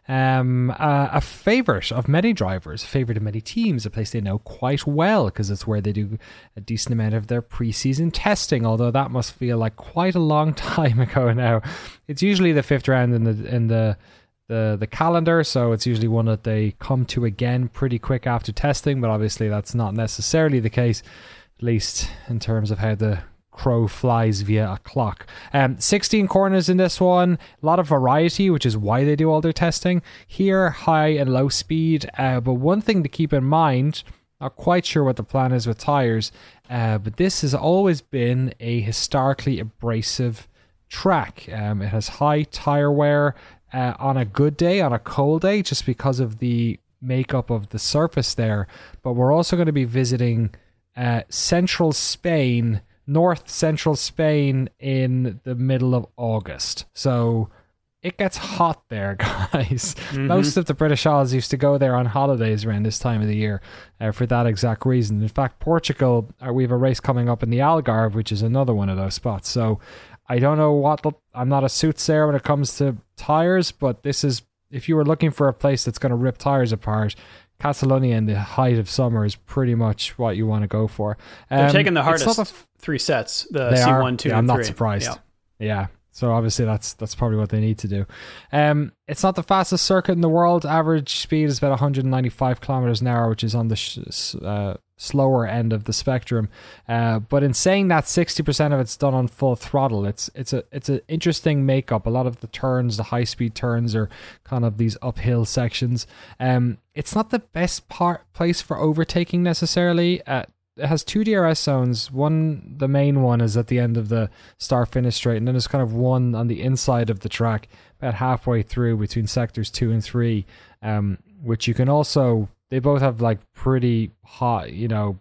Um, uh, a favourite of many drivers, a favourite of many teams, a place they know quite well because it's where they do a decent amount of their pre-season testing. Although that must feel like quite a long time ago now. It's usually the fifth round in the in the. the the calendar, so it's usually one that they come to again pretty quick after testing, but obviously that's not necessarily the case, at least in terms of how the crow flies via a clock. Um, sixteen corners in this one, a lot of variety, which is why they do all their testing. Here, high and low speed, uh, but one thing to keep in mind, not quite sure what the plan is with tyres, uh, but this has always been a historically abrasive track. Um, it has high tyre wear, Uh, on a good day, on a cold day, just because of the makeup of the surface there. But we're also going to be visiting uh, central Spain, north central Spain in the middle of August. So it gets hot there, guys. Mm-hmm. Most of the British Isles used to go there on holidays around this time of the year uh, for that exact reason. In fact, Portugal, uh, we have a race coming up in the Algarve, which is another one of those spots. So I don't know what the, I'm not a soothsayer when it comes to tires, but this is, if you were looking for a place that's going to rip tires apart, Catalonia in the height of summer is pretty much what you want to go for. Um, They're taking the hardest f- three sets, the C one, two, yeah, and I'm three. not surprised. Yeah. yeah. So obviously that's that's probably what they need to do. Um, it's not the fastest circuit in the world. Average speed is about one hundred ninety-five kilometers an hour, which is on the sh- uh, slower end of the spectrum. Uh, but in saying that, sixty percent of it's done on full throttle. It's it's a it's an interesting makeup. A lot of the turns, the high speed turns, are kind of these uphill sections. Um, it's not the best part place for overtaking necessarily. Uh, It has two D R S zones. One, the main one, is at the end of the start-finish straight, and then there's kind of one on the inside of the track, about halfway through between sectors two and three, um, which you can also. They both have like pretty high, you know,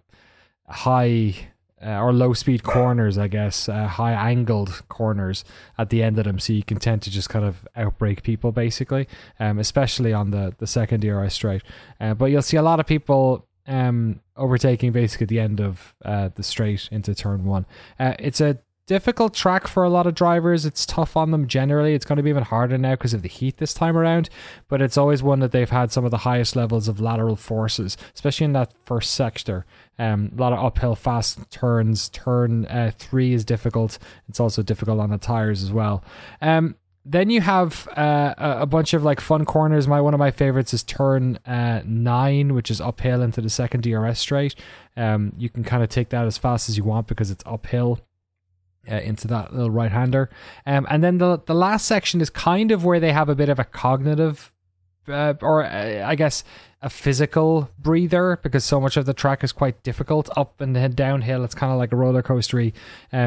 high uh, or low-speed corners, I guess, uh, high-angled corners at the end of them, so you can tend to just kind of outbrake people, basically, um, especially on the the second D R S straight. Uh, but you'll see a lot of people. Um, overtaking basically at the end of uh, the straight into turn one. Uh, it's a difficult track for a lot of drivers. It's tough on them generally. It's going to be even harder now because of the heat this time around, but it's always one that they've had some of the highest levels of lateral forces, especially in that first sector. Um, a lot of uphill fast turns. Turn uh, three is difficult. It's also difficult on the tires as well. Um, Then you have uh, a bunch of like fun corners. My one of my favorites is turn uh, nine, which is uphill into the second D R S straight. Um, you can kind of take that as fast as you want because it's uphill uh, into that little right hander. Um, and then the the last section is kind of where they have a bit of a cognitive, uh, or uh, I guess a physical breather, because so much of the track is quite difficult up and then downhill. It's kind of like a roller coastery. Um,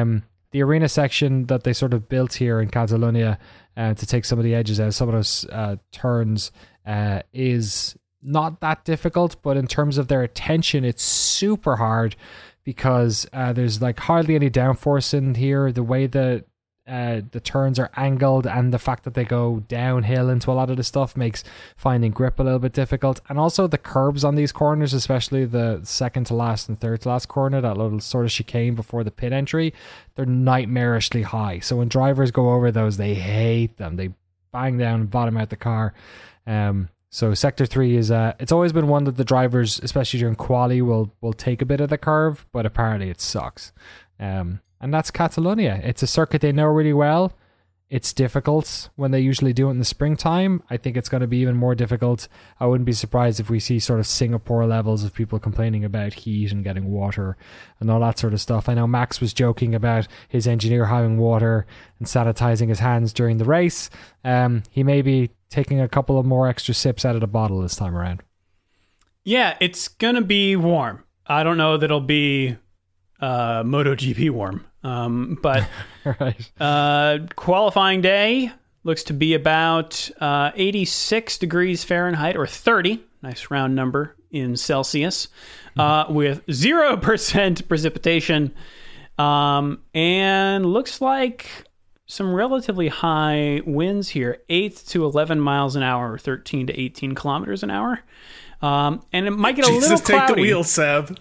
the arena section that they sort of built here in Catalonia uh, to take some of the edges out, some of those uh, turns uh, is not that difficult, but in terms of their attention, it's super hard because uh, there's like hardly any downforce in here. The way that uh, the turns are angled and the fact that they go downhill into a lot of the stuff makes finding grip a little bit difficult. And also the curbs on these corners, especially the second to last and third to last corner, that little sort of chicane before the pit entry, they're nightmarishly high. So when drivers go over those, they hate them. They bang down and bottom out the car. Um, so sector three is uh, it's always been one that the drivers, especially during quali, will will take a bit of the curve, but apparently it sucks. Um, and that's Catalonia. It's a circuit they know really well. It's difficult when they usually do it in the springtime. I think it's going to be even more difficult. I wouldn't be surprised if we see sort of Singapore levels of people complaining about heat and getting water and all that sort of stuff. I know Max was joking about his engineer having water and sanitizing his hands during the race. Um, he may be taking a couple of more extra sips out of the bottle this time around. Yeah, it's going to be warm. I don't know that it'll be uh, MotoGP warm. Um, but right. uh, qualifying day looks to be about uh, eighty-six degrees Fahrenheit, or thirty, nice round number in Celsius, uh, with zero percent precipitation, um, and looks like some relatively high winds here, eight to eleven miles an hour, or thirteen to eighteen kilometers an hour. Um, and it might get a Jesus, little cloudy. take the wheel, Seb.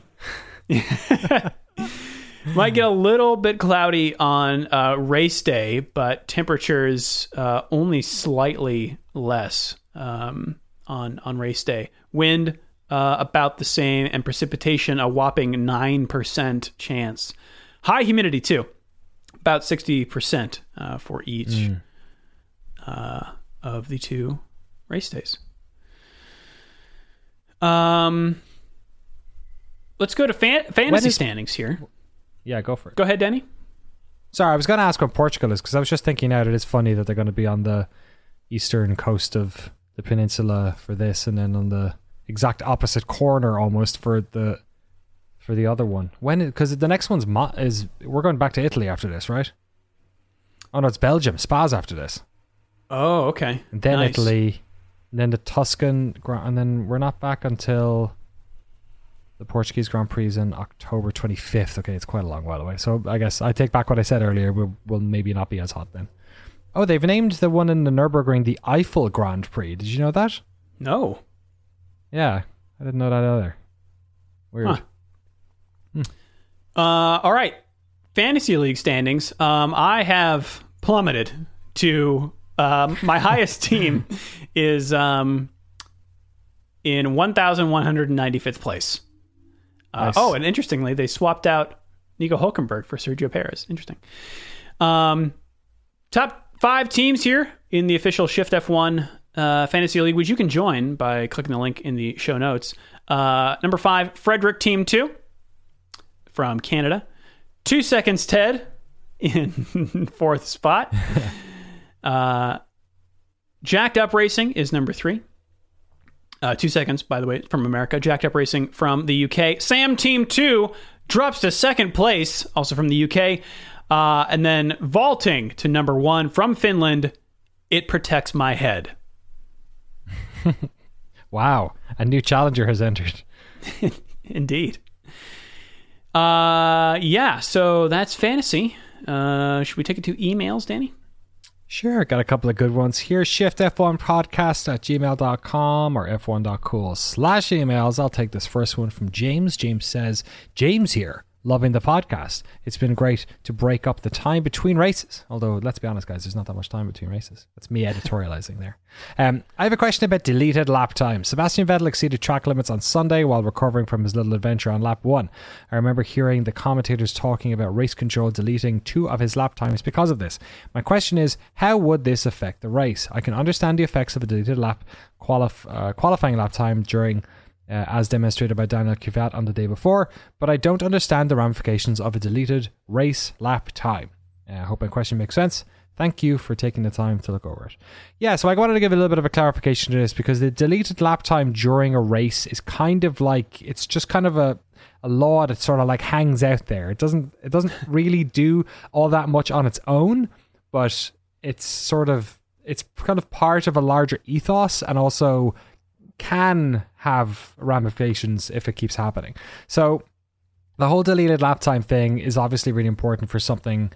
Might get a little bit cloudy on uh, race day, but temperatures uh, only slightly less um, on on race day. Wind uh, about the same, and precipitation a whopping nine percent chance. High humidity too, about sixty percent uh, for each mm. uh, of the two race days. Um, let's go to fan- fantasy is- standings here. Yeah, go for it. Go ahead, Danny. Sorry, I was going to ask what Portugal is, because I was just thinking out it is funny that they're going to be on the eastern coast of the peninsula for this, and then on the exact opposite corner almost for the for the other one. When, because the next one's Mo- is we're going back to Italy after this, right? Oh no, it's Belgium. Spa's after this. Oh, okay. And then nice. Italy, and then the Tuscan, and then we're not back until the Portuguese Grand Prix is in October twenty-fifth. Okay, it's quite a long while away. So I guess I take back what I said earlier. We'll, we'll maybe not be as hot then. Oh, they've named the one in the Nürburgring the Eiffel Grand Prix. Did you know that? No. Yeah, I didn't know that either. Weird. Huh. Hmm. Uh, all right. Fantasy League standings. Um, I have plummeted to um, my highest team is um, in one thousand one hundred ninety-fifth place. Uh, nice. Oh, and interestingly, they swapped out Nico Hülkenberg for Sergio Perez. Interesting. Um, top five teams here in the official Shift F one uh, Fantasy League, which you can join by clicking the link in the show notes. Uh, number five, Frederick Team two from Canada. Two seconds, Ted in fourth spot. uh, Jacked Up Racing is number three. Uh, two seconds, by the way, from America. Jacked Up Racing from the U K. Sam Team two drops to second place, also from the U K. Uh, and then vaulting to number one from Finland, It Protects My Head. Wow. A new challenger has entered. Indeed. Uh, yeah, so that's fantasy. Uh, should we take it to emails, Danny? Sure, got a couple of good ones here. Shift F one podcast at gmail dot com or f one dot cool slash emails. I'll take this first one from James. James says, James here, loving the podcast. It's been great to break up the time between races. Although, let's be honest, guys, there's not that much time between races. That's me editorializing there. Um, I have a question about deleted lap time. Sebastian Vettel exceeded track limits on Sunday while recovering from his little adventure on lap one. I remember hearing the commentators talking about race control deleting two of his lap times because of this. My question is, how would this affect the race? I can understand the effects of a deleted lap qualif- uh, qualifying lap time during Uh, as demonstrated by Daniel Kvyat on the day before, but I don't understand the ramifications of a deleted race lap time. I hope my question makes sense. Thank you for taking the time to look over it. Yeah, so I wanted to give a little bit of a clarification to this because the deleted lap time during a race is kind of like, it's just kind of a, a law that sort of like hangs out there. It doesn't it doesn't really do all that much on its own, but it's sort of, it's kind of part of a larger ethos and also can have ramifications if it keeps happening. So the whole deleted lap time thing is obviously really important for something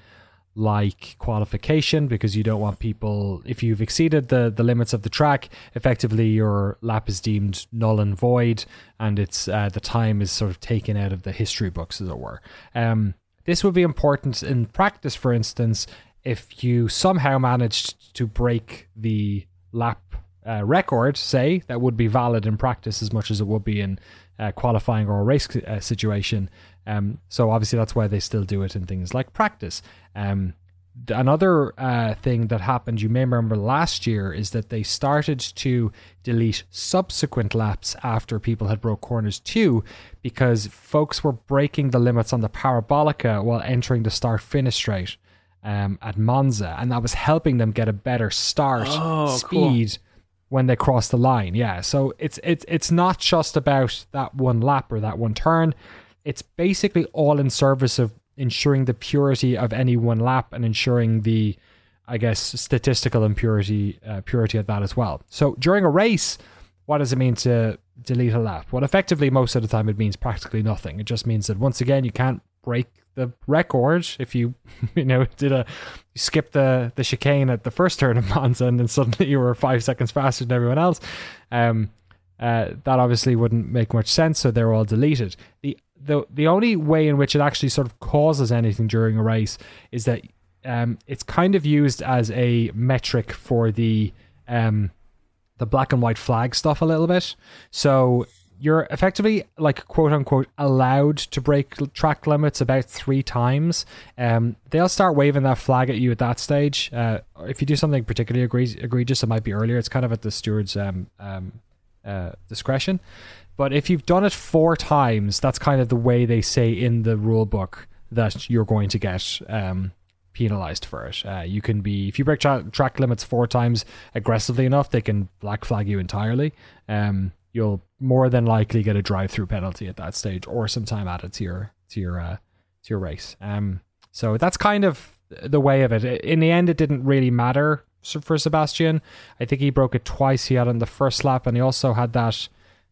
like qualification, because you don't want people, if you've exceeded the the limits of the track, effectively your lap is deemed null and void, and it's uh, the time is sort of taken out of the history books, as it were. Um, this would be important in practice, for instance, if you somehow managed to break the lap uh, record, say, that would be valid in practice as much as it would be in uh, qualifying or a race uh, situation. Um, so obviously that's why they still do it in things like practice. Um, another uh, thing that happened, you may remember last year, is that they started to delete subsequent laps after people had broke corners too, because folks were breaking the limits on the Parabolica while entering the start-finish straight um, at Monza, and that was helping them get a better start oh, speed cool. when they crossed the line. Yeah, so it's it's it's not just about that one lap or that one turn. It's basically all in service of ensuring the purity of any one lap and ensuring the, I guess, statistical impurity, uh, purity of that as well. So during a race, what does it mean to delete a lap? Well, effectively, most of the time it means practically nothing. It just means that once again, you can't break the record if you, you know, did a you skip the the chicane at the first turn of Monza and then suddenly you were five seconds faster than everyone else. Um, uh, that obviously wouldn't make much sense, so they're all deleted. The The the only way in which it actually sort of causes anything during a race is that um, it's kind of used as a metric for the um, the black and white flag stuff a little bit. So you're effectively, like, quote unquote, allowed to break track limits about three times. Um, they'll start waving that flag at you at that stage. Uh, if you do something particularly egregious, it might be earlier. It's kind of at the steward's um, um, uh, discretion. But if you've done it four times, that's kind of the way they say in the rule book that you're going to get um, penalized for it. Uh, you can be, if you break tra- track limits four times aggressively enough, they can black flag you entirely. Um, you'll more than likely get a drive-through penalty at that stage, or some time added to your to your uh, to your race. Um, so that's kind of the way of it. In the end, it didn't really matter for Sebastian. I think he broke it twice. He had on the first lap, and he also had that.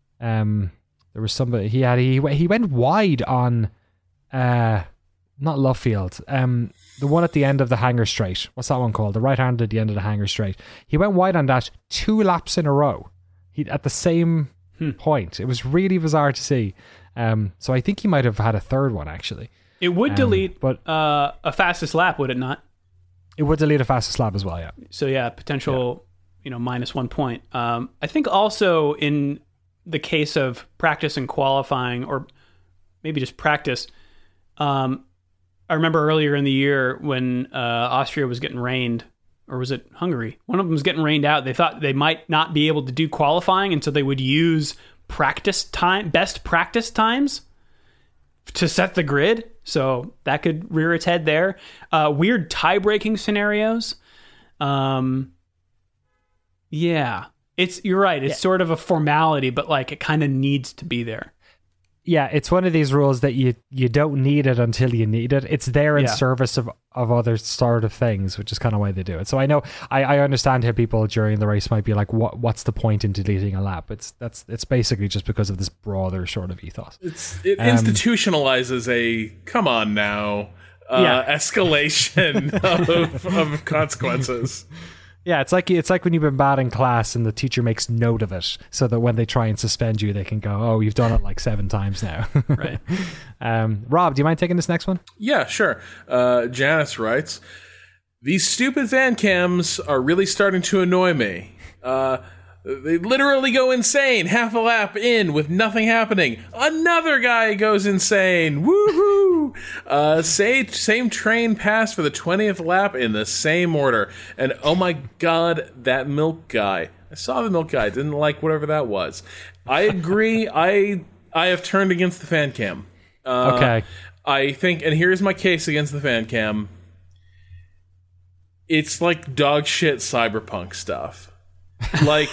Um, there was somebody he had he he went wide on, uh, not Love Field, um, the one at the end of the Hanger Straight. What's that one called? The right hand at the end of the Hanger Straight. He went wide on that two laps in a row. He at the same hmm. point. It was really bizarre to see. Um, so I think he might have had a third one actually. It would um, delete, but uh, a fastest lap, would it not? It would delete a fastest lap as well. Yeah. So yeah, potential, yeah. you know, minus one point. Um, I think also in the case of practice and qualifying, or maybe just practice, um, I remember earlier in the year when uh, Austria was getting rained, or was it Hungary? One of them was getting rained out. They thought they might not be able to do qualifying, and so they would use practice time, best practice times to set the grid. So that could rear its head there. Uh, weird tie-breaking scenarios. Um, yeah. It's you're right. It's yeah. sort of a formality, but like it kind of needs to be there. Yeah, it's one of these rules that you you don't need it until you need it. It's there in yeah. service of, of other sort of things, which is kind of why they do it. So I know I, I understand how people during the race might be like, what what's the point in deleting a lap? It's that's it's basically just because of this broader sort of ethos. It's it um, institutionalizes a come on now uh, yeah. escalation of, of consequences. Yeah, it's like it's like when you've been bad in class and the teacher makes note of it so that when they try and suspend you, they can go, oh, you've done it like seven times now. Right. Um, Rob, do you mind taking this next one? Yeah, sure. Uh, Janice writes, these stupid fan cams are really starting to annoy me. Uh, they literally go insane half a lap in with nothing happening. Another guy goes insane. Woohoo! Uh, say, same train pass for the twentieth lap in the same order. And oh my god, that milk guy. I saw the milk guy. Didn't like whatever that was. I agree. I I have turned against the fan cam. Uh, okay. I think, and here's my case against the fan cam. it's like dog shit cyberpunk stuff. Like,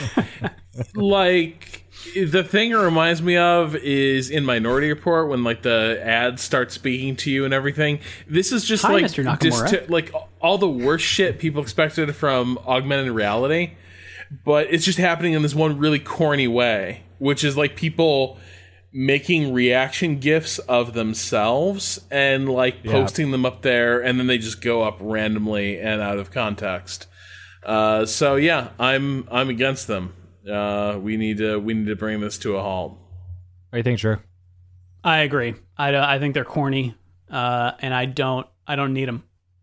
like the thing it reminds me of is in Minority Report when like the ads start speaking to you and everything. This is just Hi, like Mister Nakamura. dist- like all the worst shit people expected from augmented reality, but it's just happening in this one really corny way, which is like people making reaction gifs of themselves and like Yeah. posting them up there, and then they just go up randomly and out of context. Uh, so yeah, I'm I'm against them. Uh, we need to we need to bring this to a halt. What do you think, Drew? I agree. I, don't- I think they're corny, uh, and I don't I don't need them.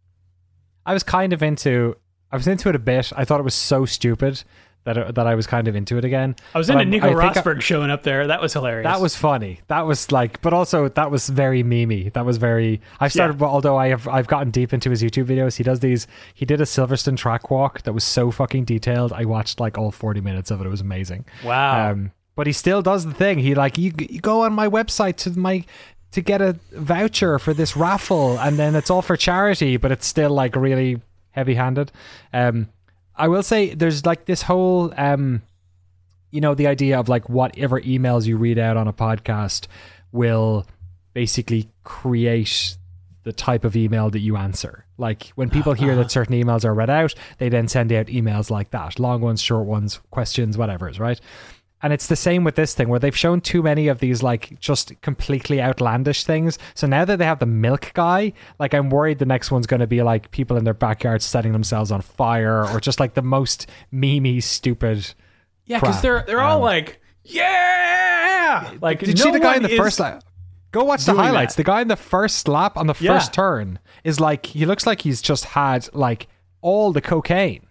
I was kind of into. I was into it a bit. I thought it was so stupid that it, that I was kind of into it again. I was But into I'm- Nico I think I- Rosberg showing up there. That was hilarious. That was funny. That was like, but also that was very memey. That was very. I started. Yeah. Although I have, I've gotten deep into his YouTube videos. He does these. He did a Silverstone track walk that was so fucking detailed. I watched like all forty minutes of it. It was amazing. Wow. Um, but he still does the thing. He like you, you go on my website to my to get a voucher for this raffle, and then it's all for charity. But it's still like really heavy-handed. Um, I will say there's like this whole um. you know, the idea of like whatever emails you read out on a podcast will basically create the type of email that you answer. Like when people hear that certain emails are read out, they then send out emails like that. Long ones, short ones, questions, whatever's right. And it's the same with this thing where they've shown too many of these like just completely outlandish things. So now that they have the milk guy, like I'm worried the next one's going to be like people in their backyard setting themselves on fire or just like the most memey, stupid. yeah, because crap. they're they're all Um, like, yeah, like Did you no see the guy one in the is- first lap? Go watch the doing highlights. that. The guy in the first lap on the Yeah. first turn is like he looks like he's just had like all the cocaine.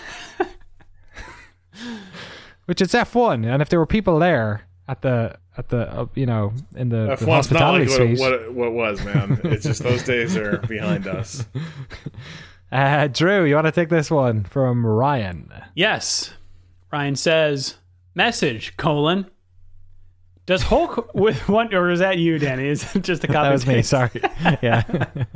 Which is F one, and if there were people there at the at the uh, you know in the, F the one's not hospitality like what, it- suite, what, it- what it was, man. It's just those days are behind us. uh, Drew, you want to take this one from Ryan? Yes. Ryan says, message, colon. Does Hulk with one, or is that you, Danny? Is it just a copy? That was me. paste? Sorry. Yeah.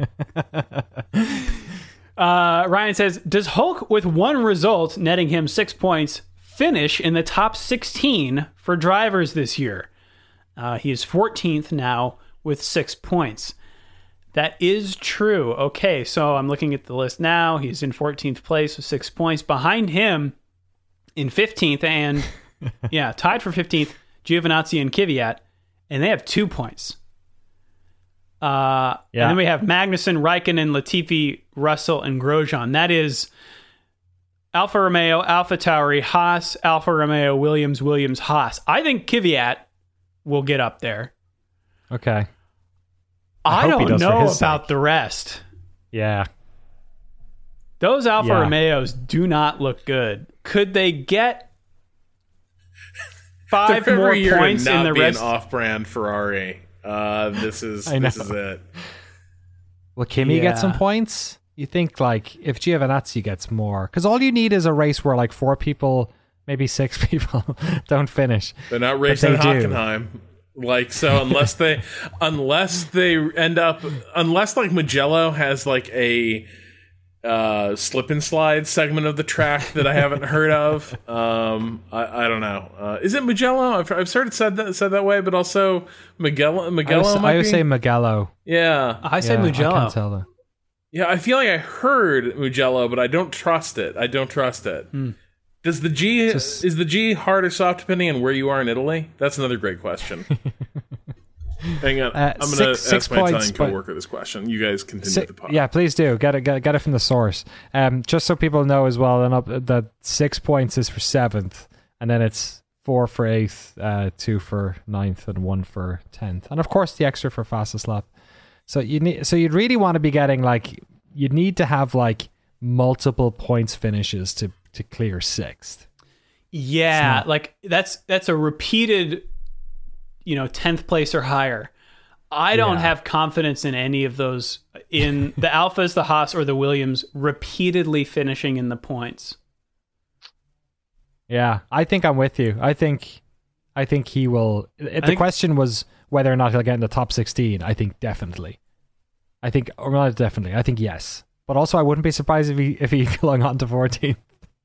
Uh, Ryan says, does Hulk with one result, netting him six points, finish in the top sixteen for drivers this year? Uh, he is fourteenth now with six points. That is true. Okay, so I'm looking at the list now. He's in fourteenth place with six points. Behind him, in fifteenth, and yeah, tied for fifteenth, Giovinazzi and Kvyat, and they have two points. Uh, Yeah. And then we have Magnussen, Raikkonen, Latifi, Russell, and Grosjean. That is Alfa Romeo, Alfa Tauri, Haas, Alfa Romeo, Williams, Williams, Haas. I think Kvyat will get up there. Okay. I, hope he don't does for know his about sake. the rest. Yeah. Those Alfa Yeah. Romeos do not look good. Could they get five They're more every year to points not in the be rest? an off-brand Ferrari. Uh, this is I this know. is it. Will Kimi Yeah. get some points? You think like if Giovinazzi gets more, because all you need is a race where like four people, maybe six people, don't finish. They're not racing they in do. Hockenheim. Like so, unless they, unless they end up, unless like Mugello has like a uh, slip and slide segment of the track that I haven't heard of. Um, I, I don't know. Uh, is it Mugello? I've, I've sort of said that said that way, but also Mugello. I Mugello would, might I would be? say Mugello. yeah, I say Yeah, I Mugello. can't tell though. yeah. I feel like I heard Mugello, but I don't trust it. I don't trust it. Does the G Just- is the G hard or soft depending on where you are in Italy? That's another great question. Hang on, Uh, I'm going to six- six ask my points, Italian but- coworker this question. You guys continue Si- the pod. yeah, please do get it. Get, get it from the source. Um, just so people know as well, and up, that six points is for seventh, and then it's four for eighth, uh, two for ninth, and one for tenth, and of course the extra for fastest lap. So you need. So you'd really want to be getting like you'd need to have like multiple points finishes to to clear sixth. Yeah, not- like that's that's a repeated, you know, tenth place or higher. I don't Yeah. have confidence in any of those in the Alphas, the Haas, or the Williams repeatedly finishing in the points. Yeah, I think I'm with you. I think, I think he will. If the think- question was whether or not he'll get in the top sixteen, I think definitely. I think, or not definitely. I think yes. but also I wouldn't be surprised if he if he clung on to fourteenth.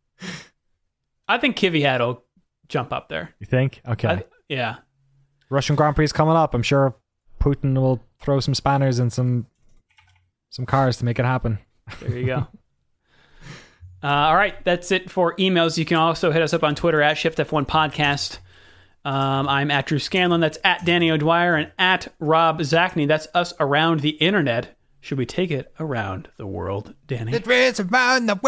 I think Kvyat will jump up there. You think? Okay. I, yeah. Russian Grand Prix is coming up. I'm sure Putin will throw some spanners in some some cars to make it happen. There you go. uh, all right, that's it for emails. You can also hit us up on Twitter at Shift F one Podcast. Um, I'm at Drew Scanlon. That's at Danny O'Dwyer and at Rob Zachney. That's us around the internet. Should we take it around the world, Danny? It is around the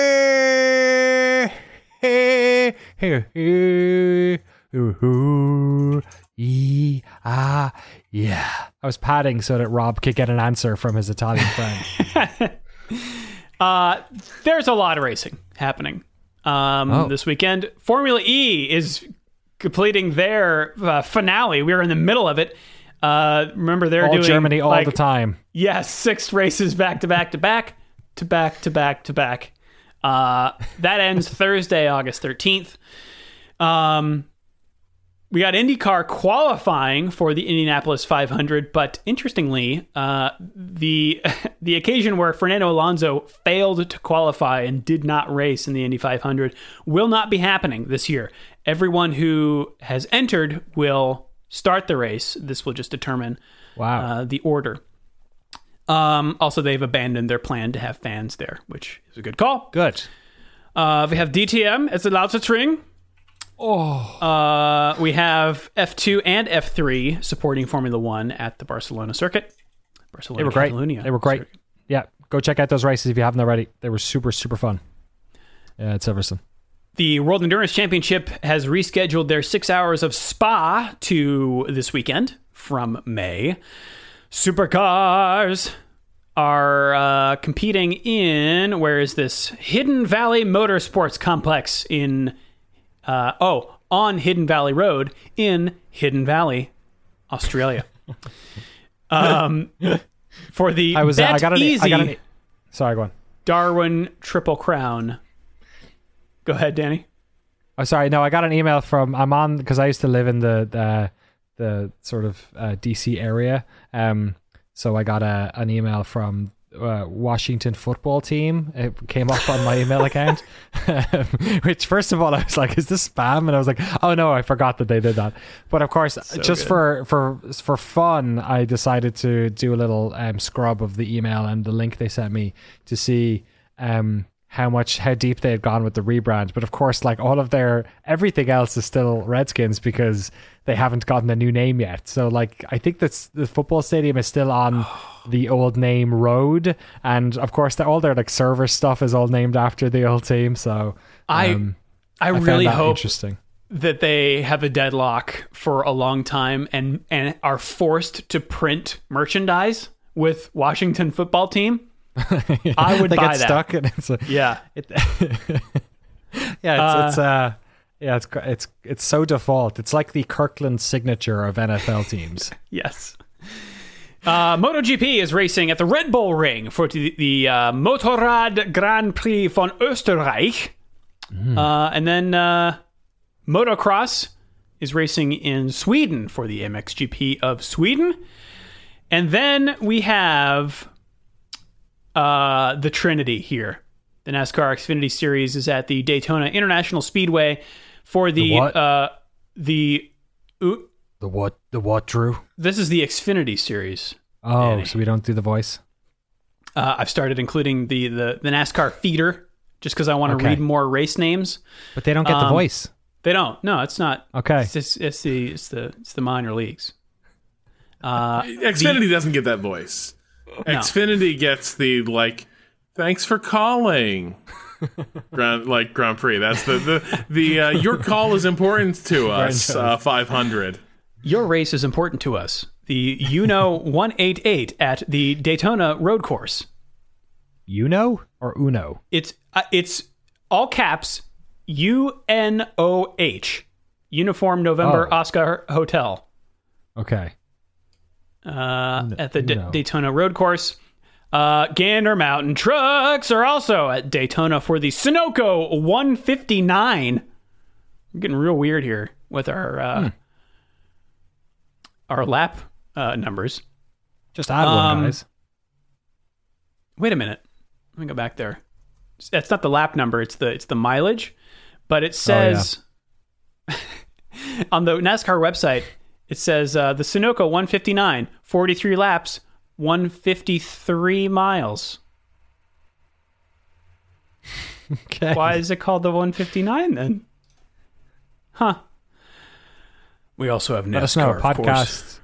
world. Hey, hey, hey. Ooh, ooh, ee, ah, yeah. I was padding so that Rob could get an answer from his Italian friend. uh, there's a lot of racing happening um, Oh. this weekend. Formula E is completing their uh, finale. We're in the middle of it. Uh, remember, they're all doing Germany all like, the time. Yes, six races back to back to back to back to back to back. Uh, that ends Thursday, August thirteenth. Um, we got IndyCar qualifying for the Indianapolis five hundred, but interestingly, uh, the the occasion where Fernando Alonso failed to qualify and did not race in the Indy five hundred will not be happening this year. Everyone who has entered will start the race. This will just determine Wow. uh, the order. Um, also, they've abandoned their plan to have fans there, which is a good call. Good. Uh, we have D T M. It's allowed to string. Oh. Uh, we have F two and F three supporting Formula One at the Barcelona circuit. Barcelona, They were great. Catalunya They were great. circuit. Yeah, go check out those races if you haven't already. They were super, super fun. Yeah, it's Silverstone. The World Endurance Championship has rescheduled their six hours of Spa to this weekend from May. Supercars are uh, competing in, where is this? Hidden Valley Motorsports Complex in, uh, oh, on Hidden Valley Road in Hidden Valley, Australia. um, for the I was. Bet I got an. Easy I got an. Sorry, go on. Darwin Triple Crown. Go ahead, Danny. Oh, sorry. No, I got an email from. I'm on because I used to live in the the, the sort of uh, D C area. Um, so I got a an email from uh, Washington football team. It came up on my email account. Which, first of all, I was like, "Is this spam?" And I was like, "Oh no, I forgot that they did that." But of course, So just good. for for for fun, I decided to do a little um, scrub of the email and the link they sent me to see. Um, how much how deep they had gone with the rebrand. But of course, like all of their everything else is still Redskins because they haven't gotten a new name yet. So like I think that's the football stadium is still on the old name road, and of course all their like server stuff is all named after the old team. So I um, I, I found really that hope interesting. that they have a deadlock for a long time and and are forced to print merchandise with Washington football team. I would they buy get that. stuck and it's a, Yeah. it, yeah, it's, it's uh yeah, it's it's it's so default. It's like the Kirkland signature of N F L teams. Yes. Uh, MotoGP is racing at the Red Bull Ring for the, the uh, Motorrad Grand Prix von Österreich. Mm. Uh, and then uh, Motocross is racing in Sweden for the M X G P of Sweden. And then we have uh, the Trinity here. The NASCAR Xfinity Series is at the Daytona International Speedway for the... The what? Uh, the ooh, The what? The what, Drew? this is the Xfinity Series. Oh, Danny. so we don't do the voice. Uh, I've started including the, the, the NASCAR feeder just because I want to Okay. read more race names. But they don't get the Um, voice. They don't. No, it's not. Okay. It's, just, it's the it's the it's the minor leagues. Uh, Xfinity doesn't get that voice. No. Xfinity gets the like, thanks for calling. Grand, like Grand Prix. That's the the the uh, your call is important to us. Uh, Five hundred. Your race is important to us. The Uno one eighty-eight at the Daytona Road Course. Uno or Uno? It's uh, it's all caps U N O H. Uniform November Oh. Oscar Hotel. Okay. Uh, at the D- Uno. Daytona Road Course. Uh, Gander Mountain Trucks are also at Daytona for the Sunoco one fifty-nine. We're getting real weird here with our uh, Hmm. our lap uh, numbers. Just add Um, one, guys. Wait a minute. Let me go back there. That's not the lap number. It's the it's the mileage, but it says oh, yeah. on the NASCAR website, it says uh, the Sunoco one fifty-nine, forty-three laps, one hundred fifty-three miles. Okay. Why is it called the one fifty-nine then? Huh. We also have NASCAR, Let us know. of Podcast. course.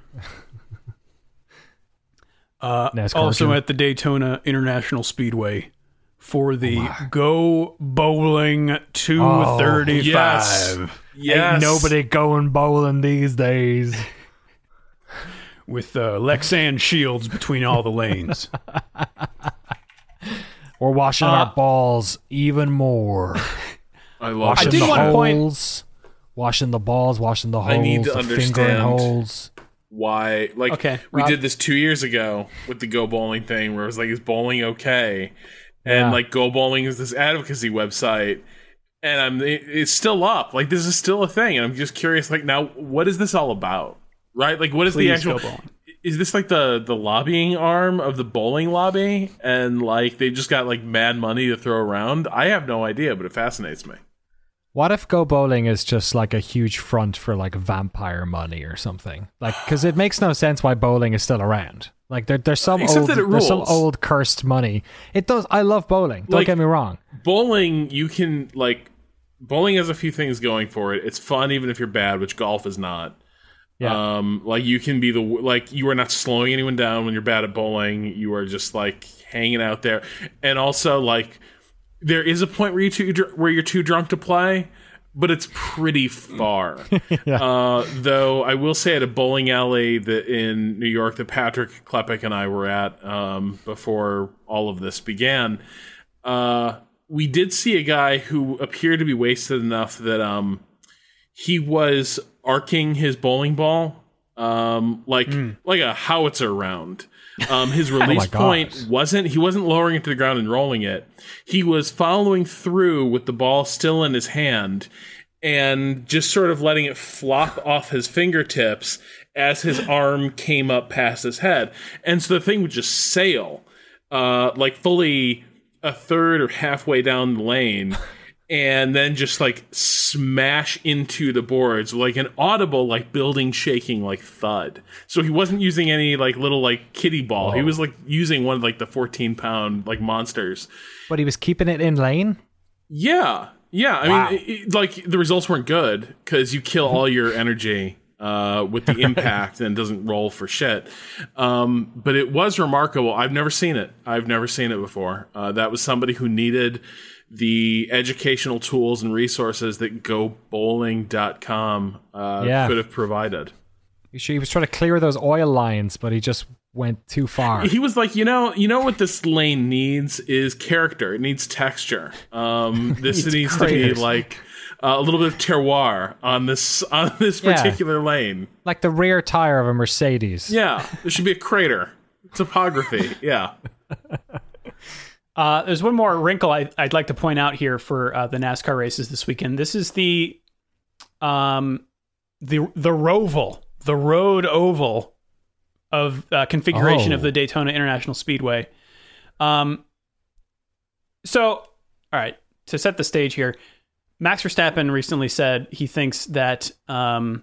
Uh, NASCAR also too. at the Daytona International Speedway for the Go Bowling two thirty-five. Yes. Yes. Ain't nobody going bowling these days. With uh, Lexan shields between all the lanes. We're washing Uh, our balls even more. I love Washing I did the want to point- holes. Washing the balls, washing the holes, I need to the understand. fingering holes. why. Like, Okay, we Rob. did this two years ago with the Go Bowling thing, where it was like, is bowling okay? And Yeah. like, Go Bowling is this advocacy website, and I'm it, it's still up. Like, this is still a thing, and I'm just curious. Like, now, what is this all about? Right? Like, what is Please the actual? go bowling. Is this like the the lobbying arm of the bowling lobby, and like they just got like mad money to throw around? I have no idea, but it fascinates me. What if Go Bowling is just like a huge front for like vampire money or something? Like, because it makes no sense why bowling is still around. Like, there, there's some Except old, that it there's some rules. old cursed money. It does. I love bowling. Don't Like- get me wrong. Bowling, you can like bowling has a few things going for it. It's fun even if you're bad, which golf is not. Yeah. Um, like you can be the like you are not slowing anyone down when you're bad at bowling. You are just like hanging out there, and also like there is a point where you too dr- where you're too drunk to play, but it's pretty far. Yeah. uh, though I will say at a bowling alley that in New York that Patrick Klepek and I were at um, before all of this began, uh, we did see a guy who appeared to be wasted enough that um, he was arcing his bowling ball um, like like a howitzer round. Um, his release gosh. point wasn't he wasn't lowering it to the ground and rolling it. He was following through with the ball still in his hand and just sort of letting it flop off his fingertips as his arm came up past his head. And so the thing would just sail uh, like fully a third or halfway down the lane and then just like smash into the boards like an audible like building shaking like thud. So he wasn't using any like little like kiddie ball. He was like using one of like the fourteen pound like monsters. But he was keeping it in lane. Yeah. Yeah. I Wow. mean, it, it- like the results weren't good because you kill all your energy uh, with the impact and it doesn't roll for shit. Um, but it was remarkable. I've never seen it. I've never seen it before. Uh, that was somebody who needed the educational tools and resources that go bowling dot com uh, Yeah. could have provided. He sh- he was trying to clear those oil lines, but he just went too far. He was like, you know, you know what this lane needs is character. It needs texture. Um, this Needs needs to be craters. like uh, a little bit of terroir on this on this Yeah. particular lane. Like the rear tire of a Mercedes. Yeah, there should be a crater. Topography. Yeah. Uh, there's one more wrinkle I, I'd like to point out here for uh, the NASCAR races this weekend. This is the um, the the Roval, the road oval of uh, configuration Oh. of the Daytona International Speedway. Um, so, all right, to set the stage here, Max Verstappen recently said he thinks that um,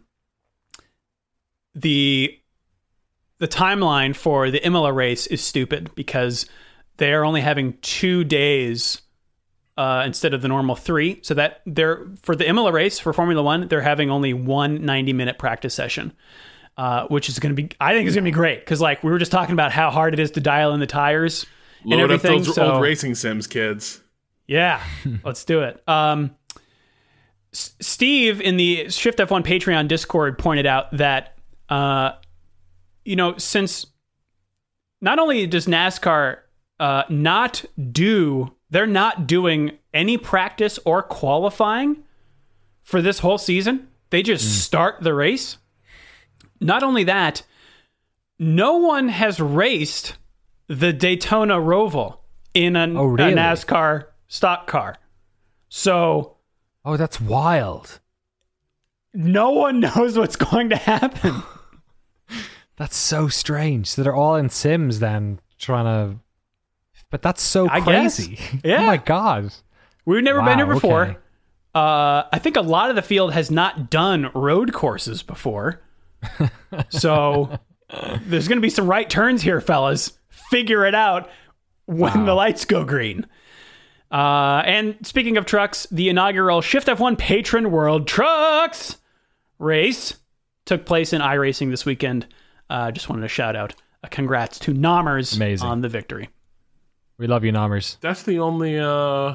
the the timeline for the Imola race is stupid because they are only having two days uh, instead of the normal three. So that they're for the Imola race for Formula One, they're having only one ninety minute practice session, uh, which is going to be, I think, is going to be great because like we were just talking about how hard it is to dial in the tires and Load up everything. those so, old racing sims, kids. yeah, let's do it. Um, S- Steve in the Shift F one Patreon Discord pointed out that, uh, you know, since not only does NASCAR uh, not do, they're not doing any practice or qualifying for this whole season. They just start the race. Not only that, no one has raced the Daytona Roval in an, Oh, really? a NASCAR stock car. So Oh, that's wild. no one knows what's going to happen. That's so strange. So they're all in Sims then, trying to But that's so I crazy. guess. Yeah. Oh my God. We've never Wow, been here before. okay. Uh, I think a lot of the field has not done road courses before. So there's going to be some right turns here, fellas. Figure it out when Wow. the lights go green. Uh, and speaking of trucks, the inaugural Shift F one Patron World Trucks race took place in iRacing this weekend. Uh, just wanted to shout out a congrats to Nommers Amazing. on the victory. We love you, Nommers. That's the only uh,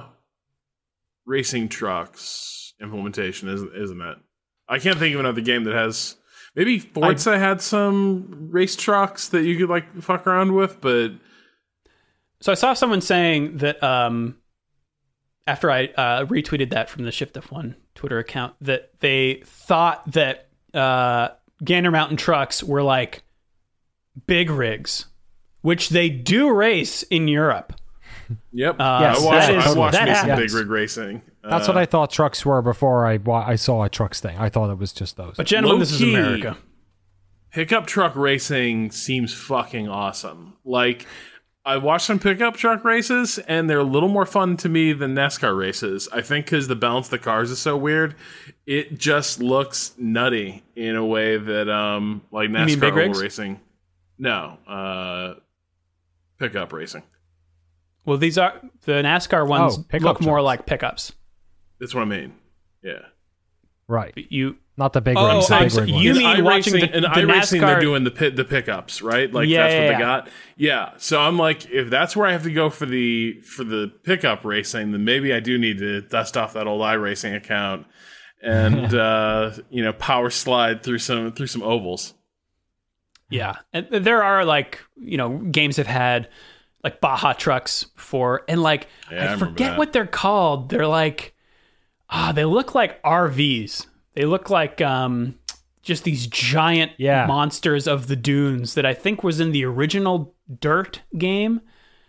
racing trucks implementation, isn't isn't it? I can't think of another game that has. Maybe Forza I, had some race trucks that you could like fuck around with, but so I saw someone saying that um, after I uh, retweeted that from the Shift F one Twitter account, that they thought that uh, Gander Mountain trucks were like big rigs, which they do race in Europe. Yep. Uh, Yes, I watched, that is- I watched that me some happens. big rig racing. That's Uh, what I thought trucks were before I wa- I saw a trucks thing. I thought it was just those. But gentlemen, this is Low-key, America. Pickup truck racing seems fucking awesome. Like, I watched some pickup truck races, and they're a little more fun to me than NASCAR races. I think because the balance of the cars is so weird, it just looks nutty in a way that, um, like mean NASCAR big oval rigs? racing. No, uh, pickup racing. Well, these are the NASCAR ones Oh, pickup look more trucks. like pickups. That's what I mean. Yeah. right. You Not the big Oh, rigs. I'm The big so- rig you ones. mean in watching iRacing, the- in the iRacing, NASCAR they're doing the pit, the pickups, right? Like Yeah, that's yeah, what yeah. they got. Yeah. So I'm like, if that's where I have to go for the for the pickup racing, then maybe I do need to dust off that old iRacing account and uh, you know power slide through some through some ovals. Yeah, and there are like you know games have had like Baja trucks before, and like Yeah, I I remember forget that. what they're called. They're like ah, they look like R Vs. They look like um just these giant Yeah. monsters of the dunes that I think was in the original Dirt game.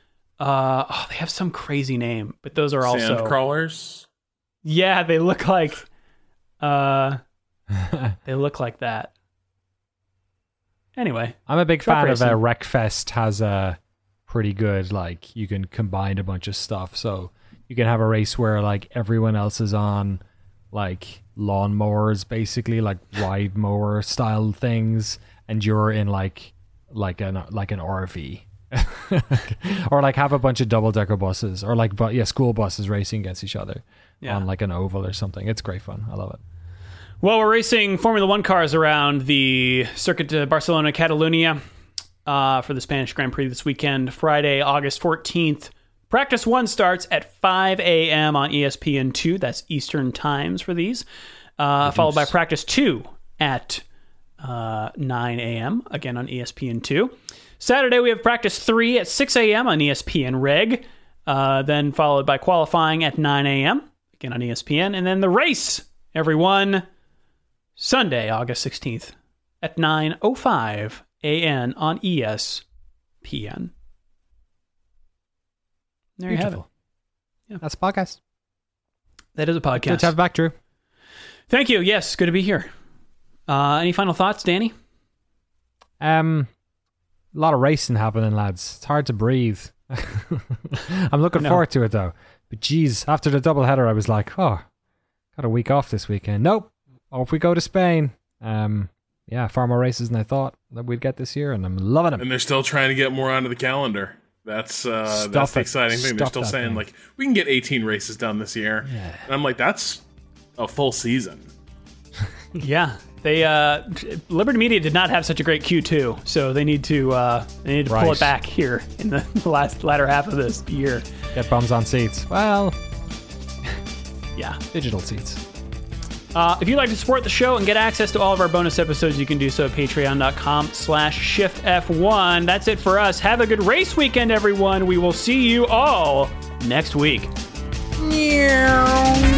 Uh, oh, they have some crazy name, but those are also Sand crawlers. yeah, they look like uh, they look like that. Anyway, I'm a big Truck fan of racing. uh, Wreckfest has a pretty good, like, you can combine a bunch of stuff. So you can have a race where, like, everyone else is on, like, lawnmowers, basically, like ride mower style things, and you're in, like, like an, like an R V. Or, like, have a bunch of double-decker buses, or, like, but yeah, school buses racing against each other Yeah. on, like, an oval or something. It's great fun. I love it. well, we're racing Formula One cars around the Circuit de Barcelona Catalunya uh, for the Spanish Grand Prix this weekend, Friday, August fourteenth. Practice one starts at five a.m. on E S P N two. That's Eastern times for these. Uh, followed by practice two at uh, nine a.m. again on E S P N two. Saturday, we have practice three at six a.m. on E S P N Reg. Uh, then followed by qualifying at nine a.m. again on E S P N. And then the race, everyone, Sunday, August sixteenth at nine oh five a.m. on E S P N. There you have it. Beautiful. Yeah. That's a podcast. That is a podcast. Good to have you back, Drew. Thank you. Yes, good to be here. Uh, any final thoughts, Danny? Um, a lot of racing happening, lads. It's hard to breathe. I'm looking No. forward to it, though. But geez, after the double header, I was like, oh, got a week off this weekend. Nope. Off we go to Spain. Um, yeah, far more races than I thought that we'd get this year, and I'm loving them. And they're still trying to get more onto the calendar. That's uh, Stuff that's the it. exciting thing. They're Stuff still that saying thing. like we can get eighteen races done this year, and I'm like, that's a full season. Yeah, they uh, Liberty Media did not have such a great Q two, so they need to uh, they need to pull Right. it back here in the last latter half of this year. Get bums on seats. Well, Yeah. digital seats. Uh, if you'd like to support the show and get access to all of our bonus episodes, you can do so at patreon.com slash shift F1. That's it for us. Have a good race weekend, everyone. We will see you all next week. Meow.